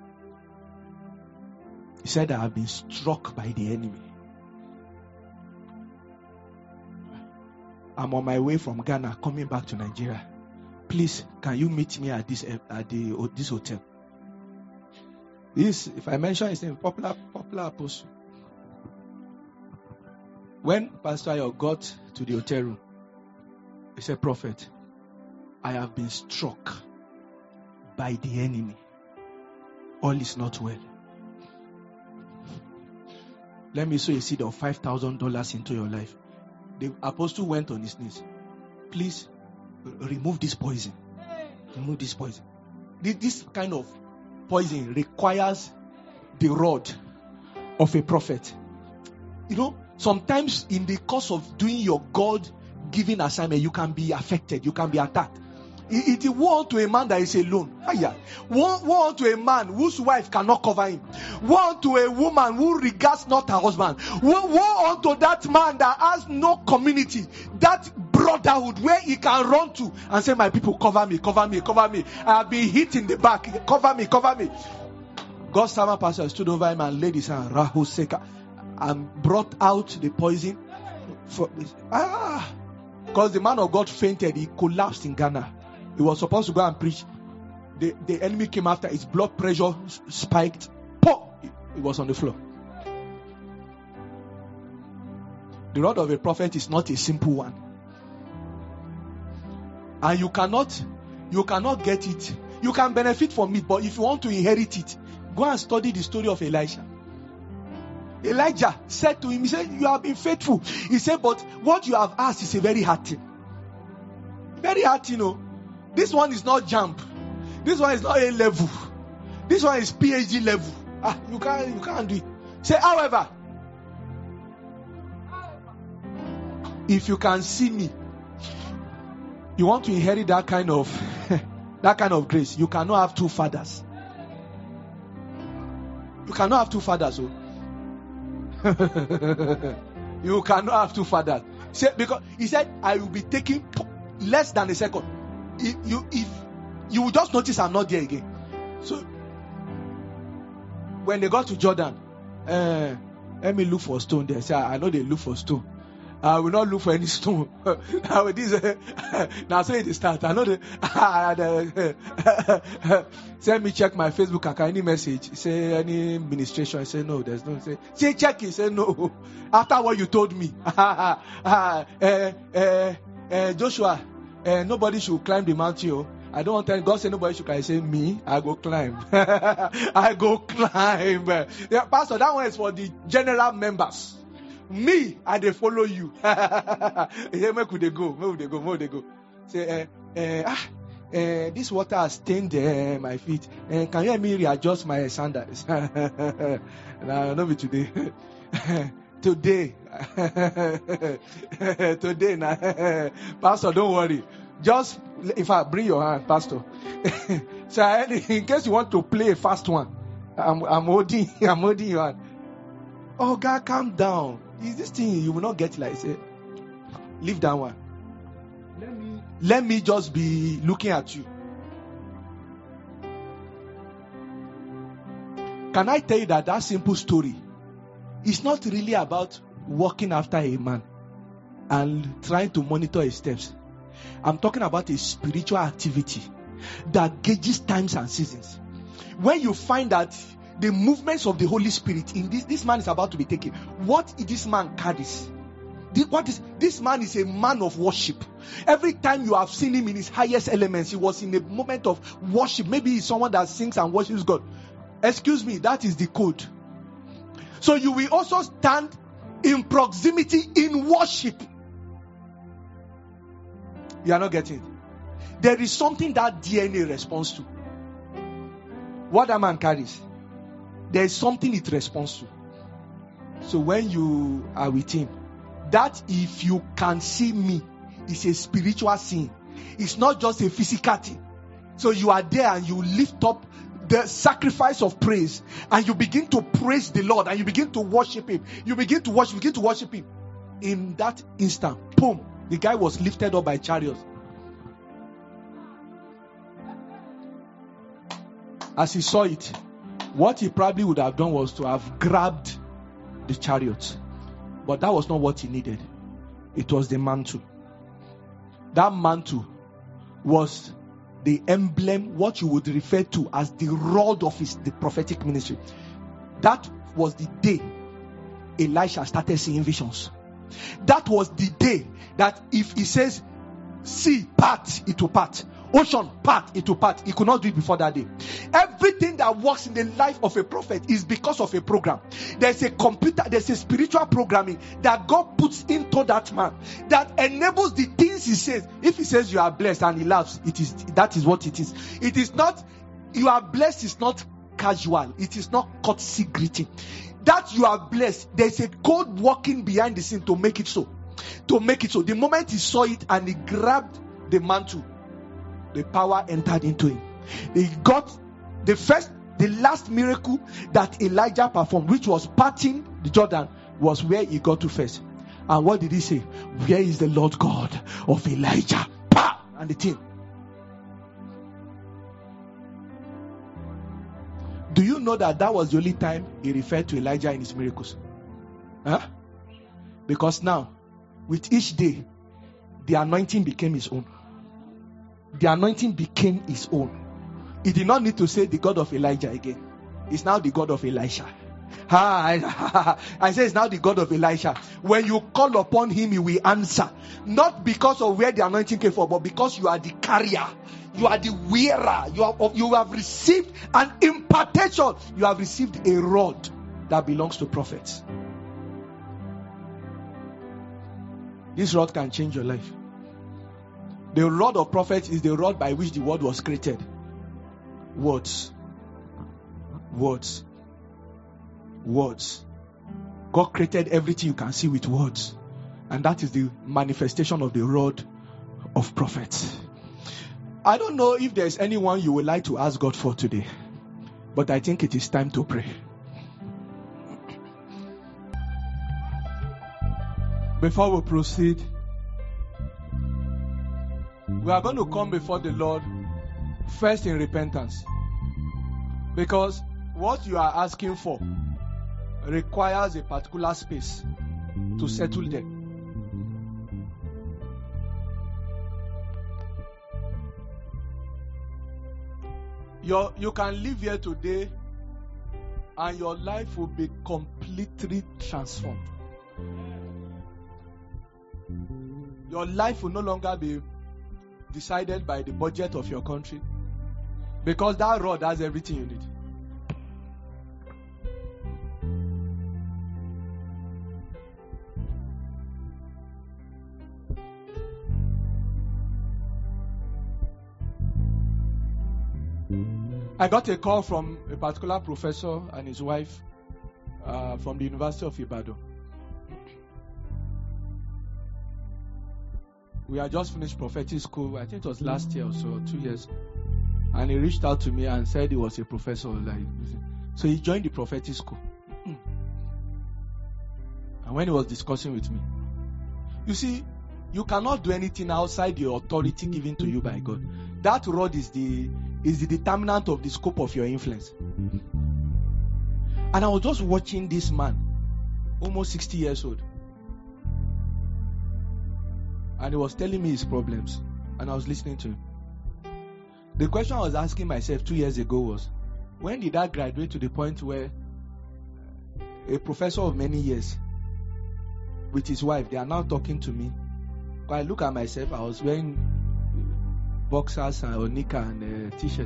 He said, I have been struck by the enemy. I'm on my way from Ghana, coming back to Nigeria. Please, can you meet me at this hotel? This, if I mention his name, popular apostle. When Pastor Ayo got to the hotel room, he said, Prophet, I have been struck by the enemy. All is not well. Let me sow a seed of $5,000 into your life. The apostle went on his knees. Please, remove this poison. Remove this poison. This kind of poison requires the rod of a prophet. Sometimes in the course of doing your God-given assignment, you can be affected. You can be attacked. It woe unto a man that is alone. Woe unto a man whose wife cannot cover him. Woe unto a woman who regards not her husband. Woe unto that man that has no community, that brotherhood where he can run to and say, my people, cover me, cover me, cover me. I have been hit in the back. Cover me, cover me. God's servant pastor stood over him and laid his hand, Rahu Seka, and brought out the poison. Because the man of God fainted, he collapsed in Ghana. He was supposed to go and preach. The enemy came after. His blood pressure spiked. He was on the floor. The rod of a prophet is not a simple one. And you cannot get it. You can benefit from it, but if you want to inherit it, go and study the story of Elisha. Elijah said to him, he said, you have been faithful. He said, but what you have asked is a very hard thing. Very hard thing, This one is not jump. This one is not A level. This one is PhD level. You can't do it. Say, however, if you can see me, you want to inherit that kind of grace. You cannot have two fathers. You cannot have two fathers. You cannot have two fathers. Say, because he said, I will be taking less than a second. If you will just notice I'm not there again. So when they got to Jordan, let me look for a stone there. Say, I know they look for stone. I will not look for any stone. Now say it start. I know send me check my Facebook account. Any message? Say any administration? I say no. There's no. Say check it. Say no. After what you told me, Joshua, nobody should climb the mountain. I don't want to tell God say nobody should climb. I say me, I go climb. I go climb. Yeah, Pastor, that one is for the general members. Me, I dey follow you. Yeah, make they go. Say, this water has stained my feet. Can you help me readjust my sandals? Nah, not be today. Today, nah. Pastor, don't worry. Just, in fact, bring your hand, Pastor. So, in case you want to play a fast one, I'm holding your hand. Oh, God, calm down. Is this thing you will not get like say, leave that one. Let me just be looking at you. Can I tell you that simple story is not really about walking after a man and trying to monitor his steps. I'm talking about a spiritual activity that gauges times and seasons. when you find that the movements of the Holy Spirit in this man is about to be taken, what this man carries. This man is a man of worship. Every time you have seen him in his highest elements, he was in a moment of worship. Maybe he's someone that sings and worships God. Excuse me, that is the code. So you will also stand in proximity in worship. You are not getting it. There is something that DNA responds to. What that man carries, there is something it responds to. So when you are with him, that if you can see me is a spiritual scene. It's not just a physical thing. So you are there and you lift up the sacrifice of praise and you begin to praise the Lord and you begin to worship him. You begin to worship him. In that instant, boom, the guy was lifted up by chariots. As he saw it, what he probably would have done was to have grabbed the chariot. But that was not what he needed. It was the mantle. That mantle was the emblem, what you would refer to as the rod of the prophetic ministry. That was the day Elisha started seeing visions. That was the day that if he says, sea, part, it will part. Ocean, part, it will part. He could not do it before that day. Everything that works in the life of a prophet is because of a program. There's a computer, there's a spiritual programming that God puts into that man that enables the things he says. If he says you are blessed and he laughs, that is what it is. It is not, you are blessed is not casual. It is not courtesy greeting. That you are blessed, there's a code working behind the scene to make it so. To make it so. The moment he saw it and he grabbed the mantle, the power entered into him. He got the last miracle that Elijah performed, which was parting the Jordan, was where he got to first. And what did he say? Where is the Lord God of Elijah? Bah! And the thing. Do you know that was the only time he referred to Elijah in his miracles? Huh? Because now, with each day, the anointing became his own. The anointing became his own. He did not need to say the God of Elijah again. It's now the God of Elisha. I say it's now the God of Elisha. When you call upon him, he will answer. Not because of where the anointing came from, but because you are the carrier. You are the wearer. You have received an impartation. You have received a rod that belongs to prophets. This rod can change your life. The rod of prophets is the rod by which the word was created. Words. Words. Words. God created everything you can see with words. And that is the manifestation of the rod of prophets. I don't know if there's anyone you would like to ask God for today. But I think it is time to pray. Before we proceed, we are going to come before the Lord first in repentance. Because what you are asking for requires a particular space to settle them. You can live here today and your life will be completely transformed. Your life will no longer be decided by the budget of your country, because that rod has everything you need. I got a call from a particular professor and his wife from the University of Ibadan. We had just finished prophetic school. I think it was last year or so, 2 years. And he reached out to me and said he was a professor. So he joined the prophetic school. And when he was discussing with me, you see, you cannot do anything outside the authority given to you by God. That rod is the determinant of the scope of your influence. And I was just watching this man, almost 60 years old. And he was telling me his problems. And I was listening to him. The question I was asking myself 2 years ago was, When did I graduate to the point where a professor of many years with his wife, they are now talking to me? When I look at myself, I was wearing boxers and Onika and a t-shirt.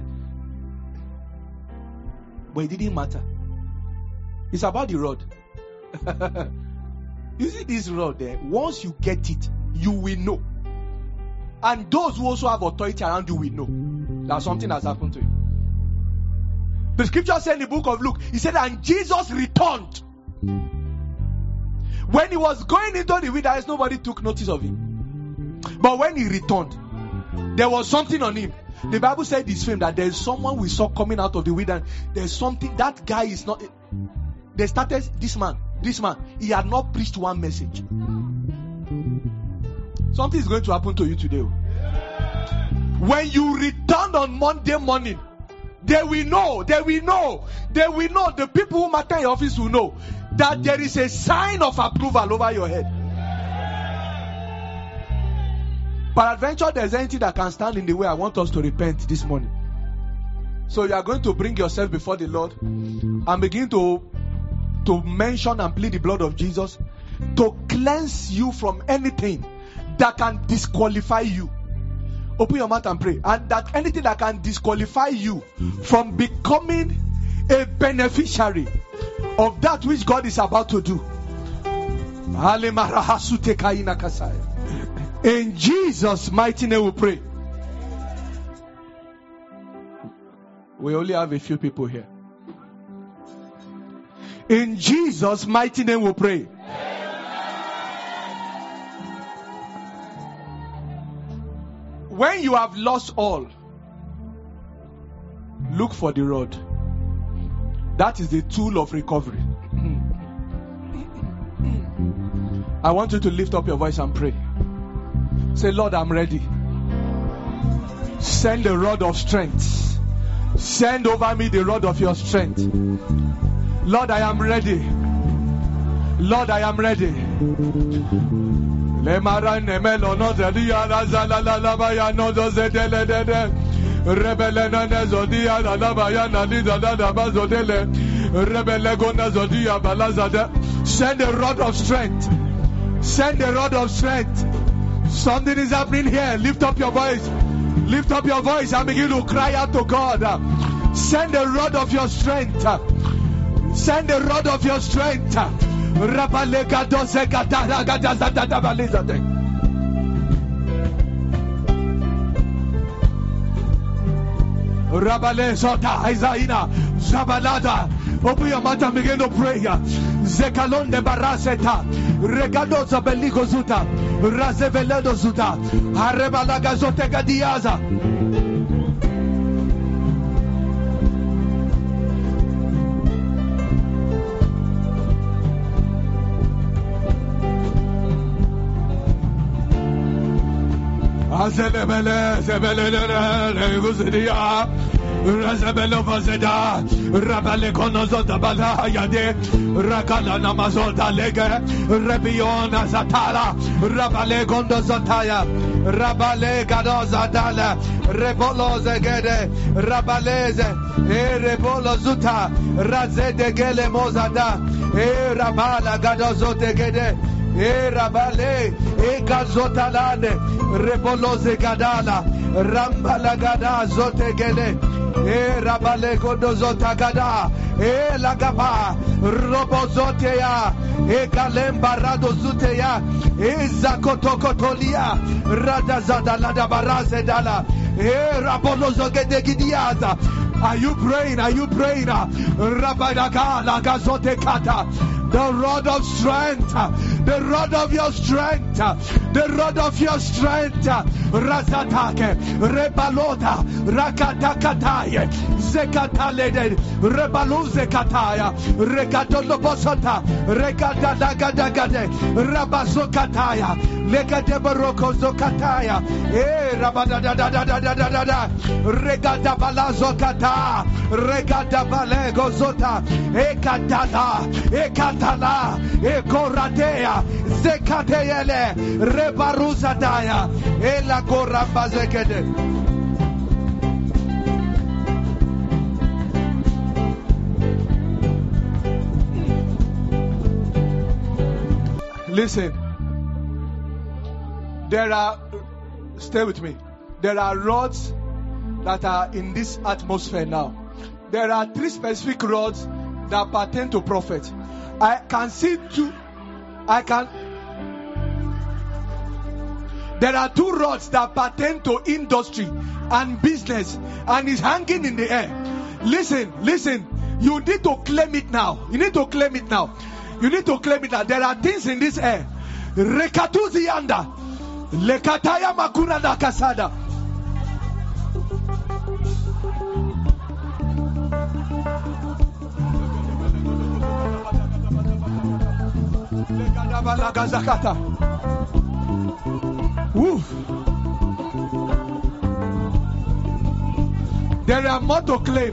But it didn't matter. It's about the rod. You see this rod there? Once you get it, you will know. And those who also have authority around you will know that something has happened to you. The scripture said in the book of Luke, he said, and Jesus returned. When he was going into the wilderness, nobody took notice of him. But when he returned, there was something on him. The Bible said this film that there is someone we saw coming out of the wilderness. There's something, that guy is not. They started, this man, he had not preached one message. Something is going to happen to you today. When you return on Monday morning, they will know. The people who matter in your office will know that there is a sign of approval over your head. Peradventure, there's anything that can stand in the way. I want us to repent this morning. So you are going to bring yourself before the Lord and begin to mention and plead the blood of Jesus to cleanse you from anything that can disqualify you. Open your mouth and pray. And that anything that can disqualify you from becoming a beneficiary of that which God is about to do. In Jesus' mighty name we pray. We only have a few people here. In Jesus' mighty name we pray. When you have lost all, look for the rod. That is the tool of recovery. I want you to lift up your voice and pray. Say, Lord, I'm ready. Send the rod of strength. Send over me the rod of your strength. Lord, I am ready. Lord, I am ready. Send the rod of strength. Send the rod of strength. Something is happening here. Lift up your voice. Lift up your voice and begin to cry out to God. Send the rod of your strength. Send the rod of your strength. Rabale Sota Isaina Zabalada. Open your mouth and begin to pray. Zekalon de Baraseta Regado Zabeligo Zuta Razeveledo Zuta Arebalaga Zotega Diaza. Azelebele Zebele Guzidia Razabelo Vazeda Rabale Konozota Bala Yade Rakala Namazota Lega Rebiona Zatala Rabale Gondozataya Rabale Gadozadala Rebolo Zegede Rabaleze Rebolo Zuta Razede Gele Mozada Rabala Gadozote Gede Rabale Gazotalane Reboloze Gadala Rambala Gada Zotegele Rabale Godozota Gada Lagaba Robozotea Kalemba Radozutea Zakotokotolia Radazada Lada Baraze Dala Rabolozo Gedegidiaza. Are you praying? Are you praying? Rabadaka Lagazote Kata. The rod of strength, the rod of your strength, the rod of your strength. Razatake, Rebalota, Rakatakataye, Zekatalede, Rebaluze Kataya, Rekatolobosota, Rekatadagade, Rabazokataya, Legadebaroko Zokataya, Rabadadadadadadada, Regadabalazo Regadabale Zota, Ekatala, Ekatala, Ekoratea, Zekatele, Rebaruzadaya, Ela Korambazekede. Listen. Stay with me. There are rods that are in this atmosphere now. There are 3 specific rods that pertain to prophet. I can see 2. There are 2 rods that pertain to industry and business, and is hanging in the air. Listen. You need to claim it now. You need to claim it now. There are things in this air. Rekatuzi yanda. Lekataya makuna na kasada. Woo. There are more to claim.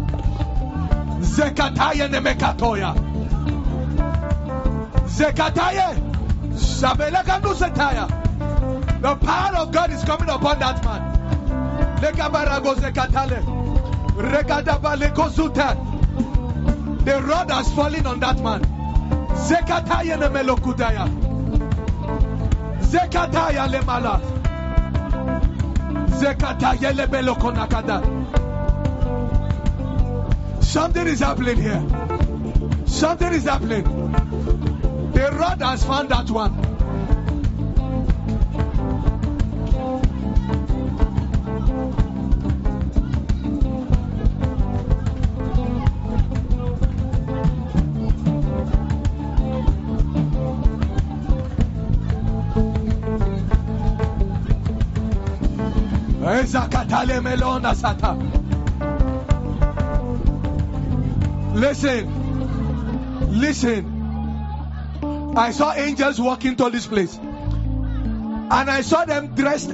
Zekataya nemekatoya. Zekataya. Shabelekanu setaya. The power of God is coming upon that man. Lekabarago zekatale. Rekadabaleko zuta. The rod has fallen on that man. Zekataya nemelokudaya. Zekataya lemala. Zekataya lebelokonakada. Something is happening here. Something is happening. The rod has found that one. Listen. I saw angels walking to this place, and I saw them dressed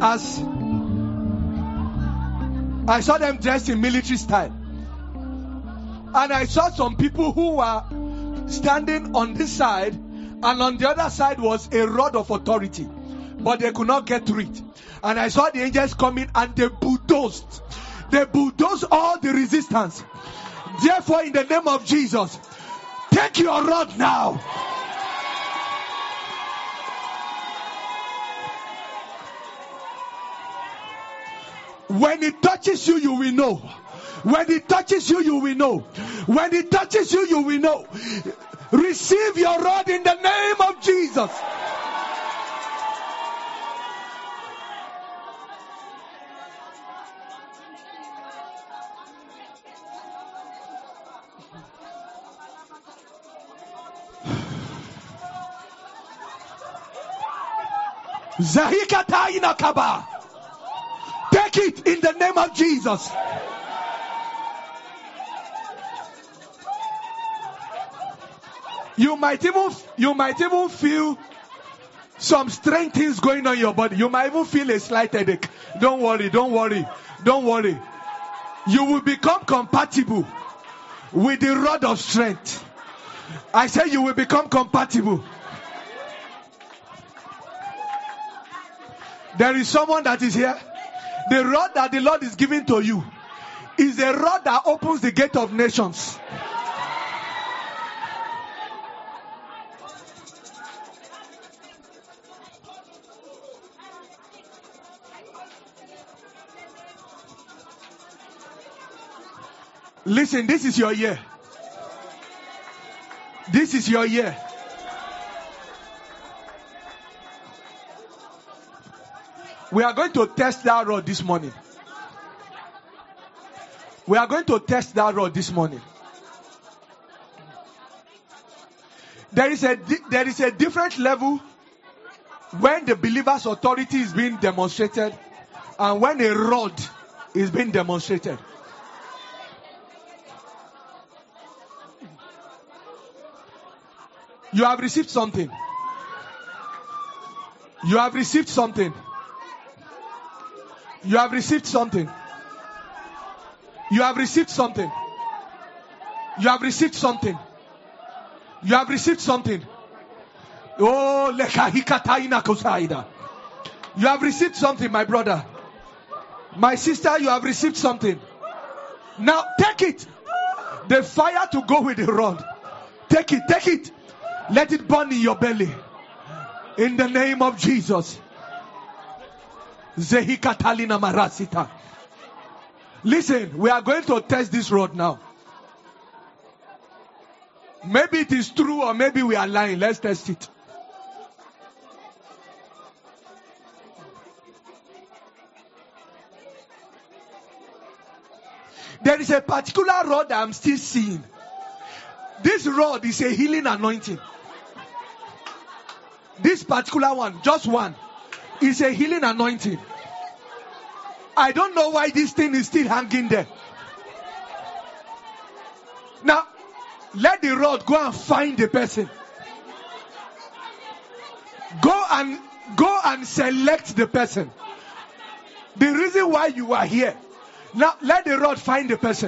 in military style, and I saw some people who were standing on this side, and on the other side was a rod of authority, but they could not get through it. And I saw the angels coming, and they bulldozed all the resistance. Therefore, in the name of Jesus, take your rod now. When it touches you, you will know. When it touches you, you will know. When it touches you, you will know. Receive your rod in the name of Jesus. Zahikata inakaba. Take it in the name of Jesus. You might even feel some strange things going on in your body. You might even feel a slight headache. Don't worry. You will become compatible with the rod of strength. I say you will become compatible. There is someone that is here. The rod that the Lord is giving to you is a rod that opens the gate of nations. Listen, this is your year. This is your year. We are going to test that rod this morning. There is a different level when the believer's authority is being demonstrated and when a rod is being demonstrated. You have received something. You have received something. You have received something. You have received something. You have received something. You have received something. Oh, lekahikataina kosaida. You have received something, my brother. My sister, you have received something. Now take it. The fire to go with the rod. Take it. Let it burn in your belly. In the name of Jesus. Zehikatalina marasita. Listen, we are going to test this rod now. Maybe it is true or maybe we are lying. Let's test it. There is a particular rod that I'm still seeing. This rod is a healing anointing. This particular one, just one, is a healing anointing. I don't know why this thing is still hanging there. Now, let the rod go and find the person. Go and select the person. The reason why you are here. Now, let the rod find the person.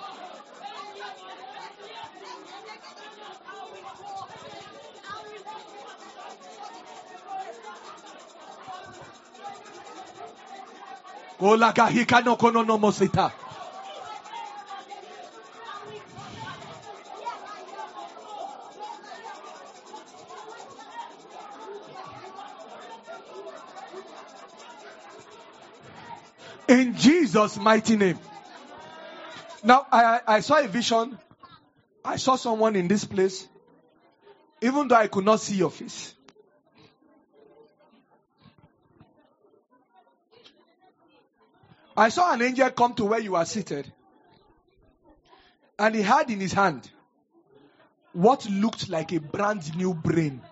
In Jesus' mighty name. Now, I saw a vision. I saw someone in this place, even though I could not see your face. I saw an angel come to where you are seated, and he had in his hand what looked like a brand new brain.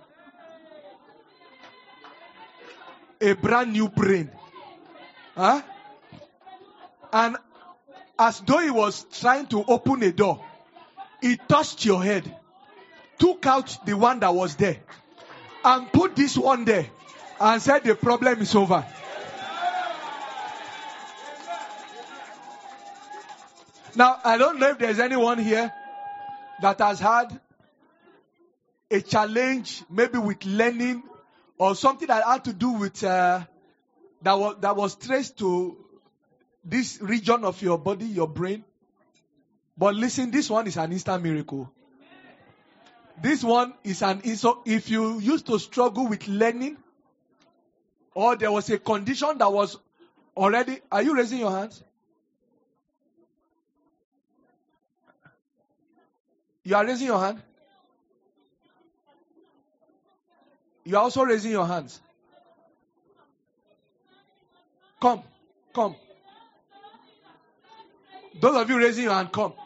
A brand new brain. Huh? And as though he was trying to open a door, he touched your head, took out the one that was there, and put this one there, and said the problem is over. Now, I don't know if there's anyone here that has had a challenge, maybe with learning, or something that had to do with, that was traced to this region of your body, your brain. But listen, this one is an instant miracle. This one is so if you used to struggle with learning, or there was a condition that was already, are you raising your hands? You are raising your hand? You are also raising your hands. Come. Those of you raising your hand, come.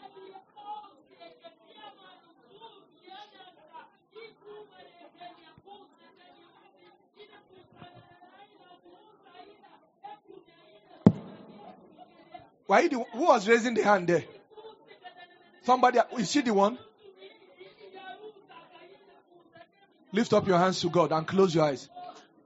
Who was raising the hand there? Somebody, is she the one? Lift up your hands to God and close your eyes.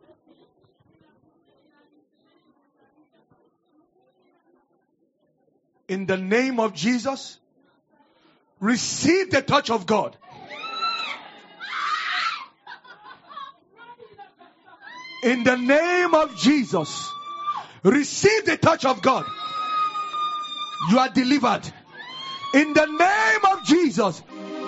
In the name of Jesus, receive the touch of God. In the name of Jesus, receive the touch of God. You are delivered. In the name of Jesus.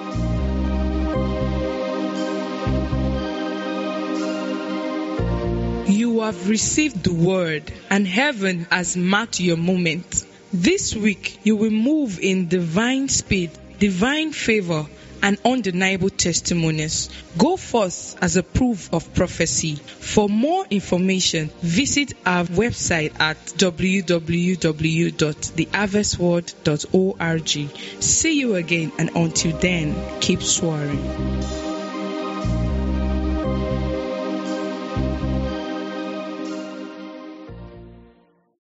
You have received the word, and heaven has marked your moment. This week, you will move in divine speed, divine favor, and undeniable testimonies. Go forth as a proof of prophecy. For more information, visit our website at www.theharvestword.org. See you again, and until then, keep soaring.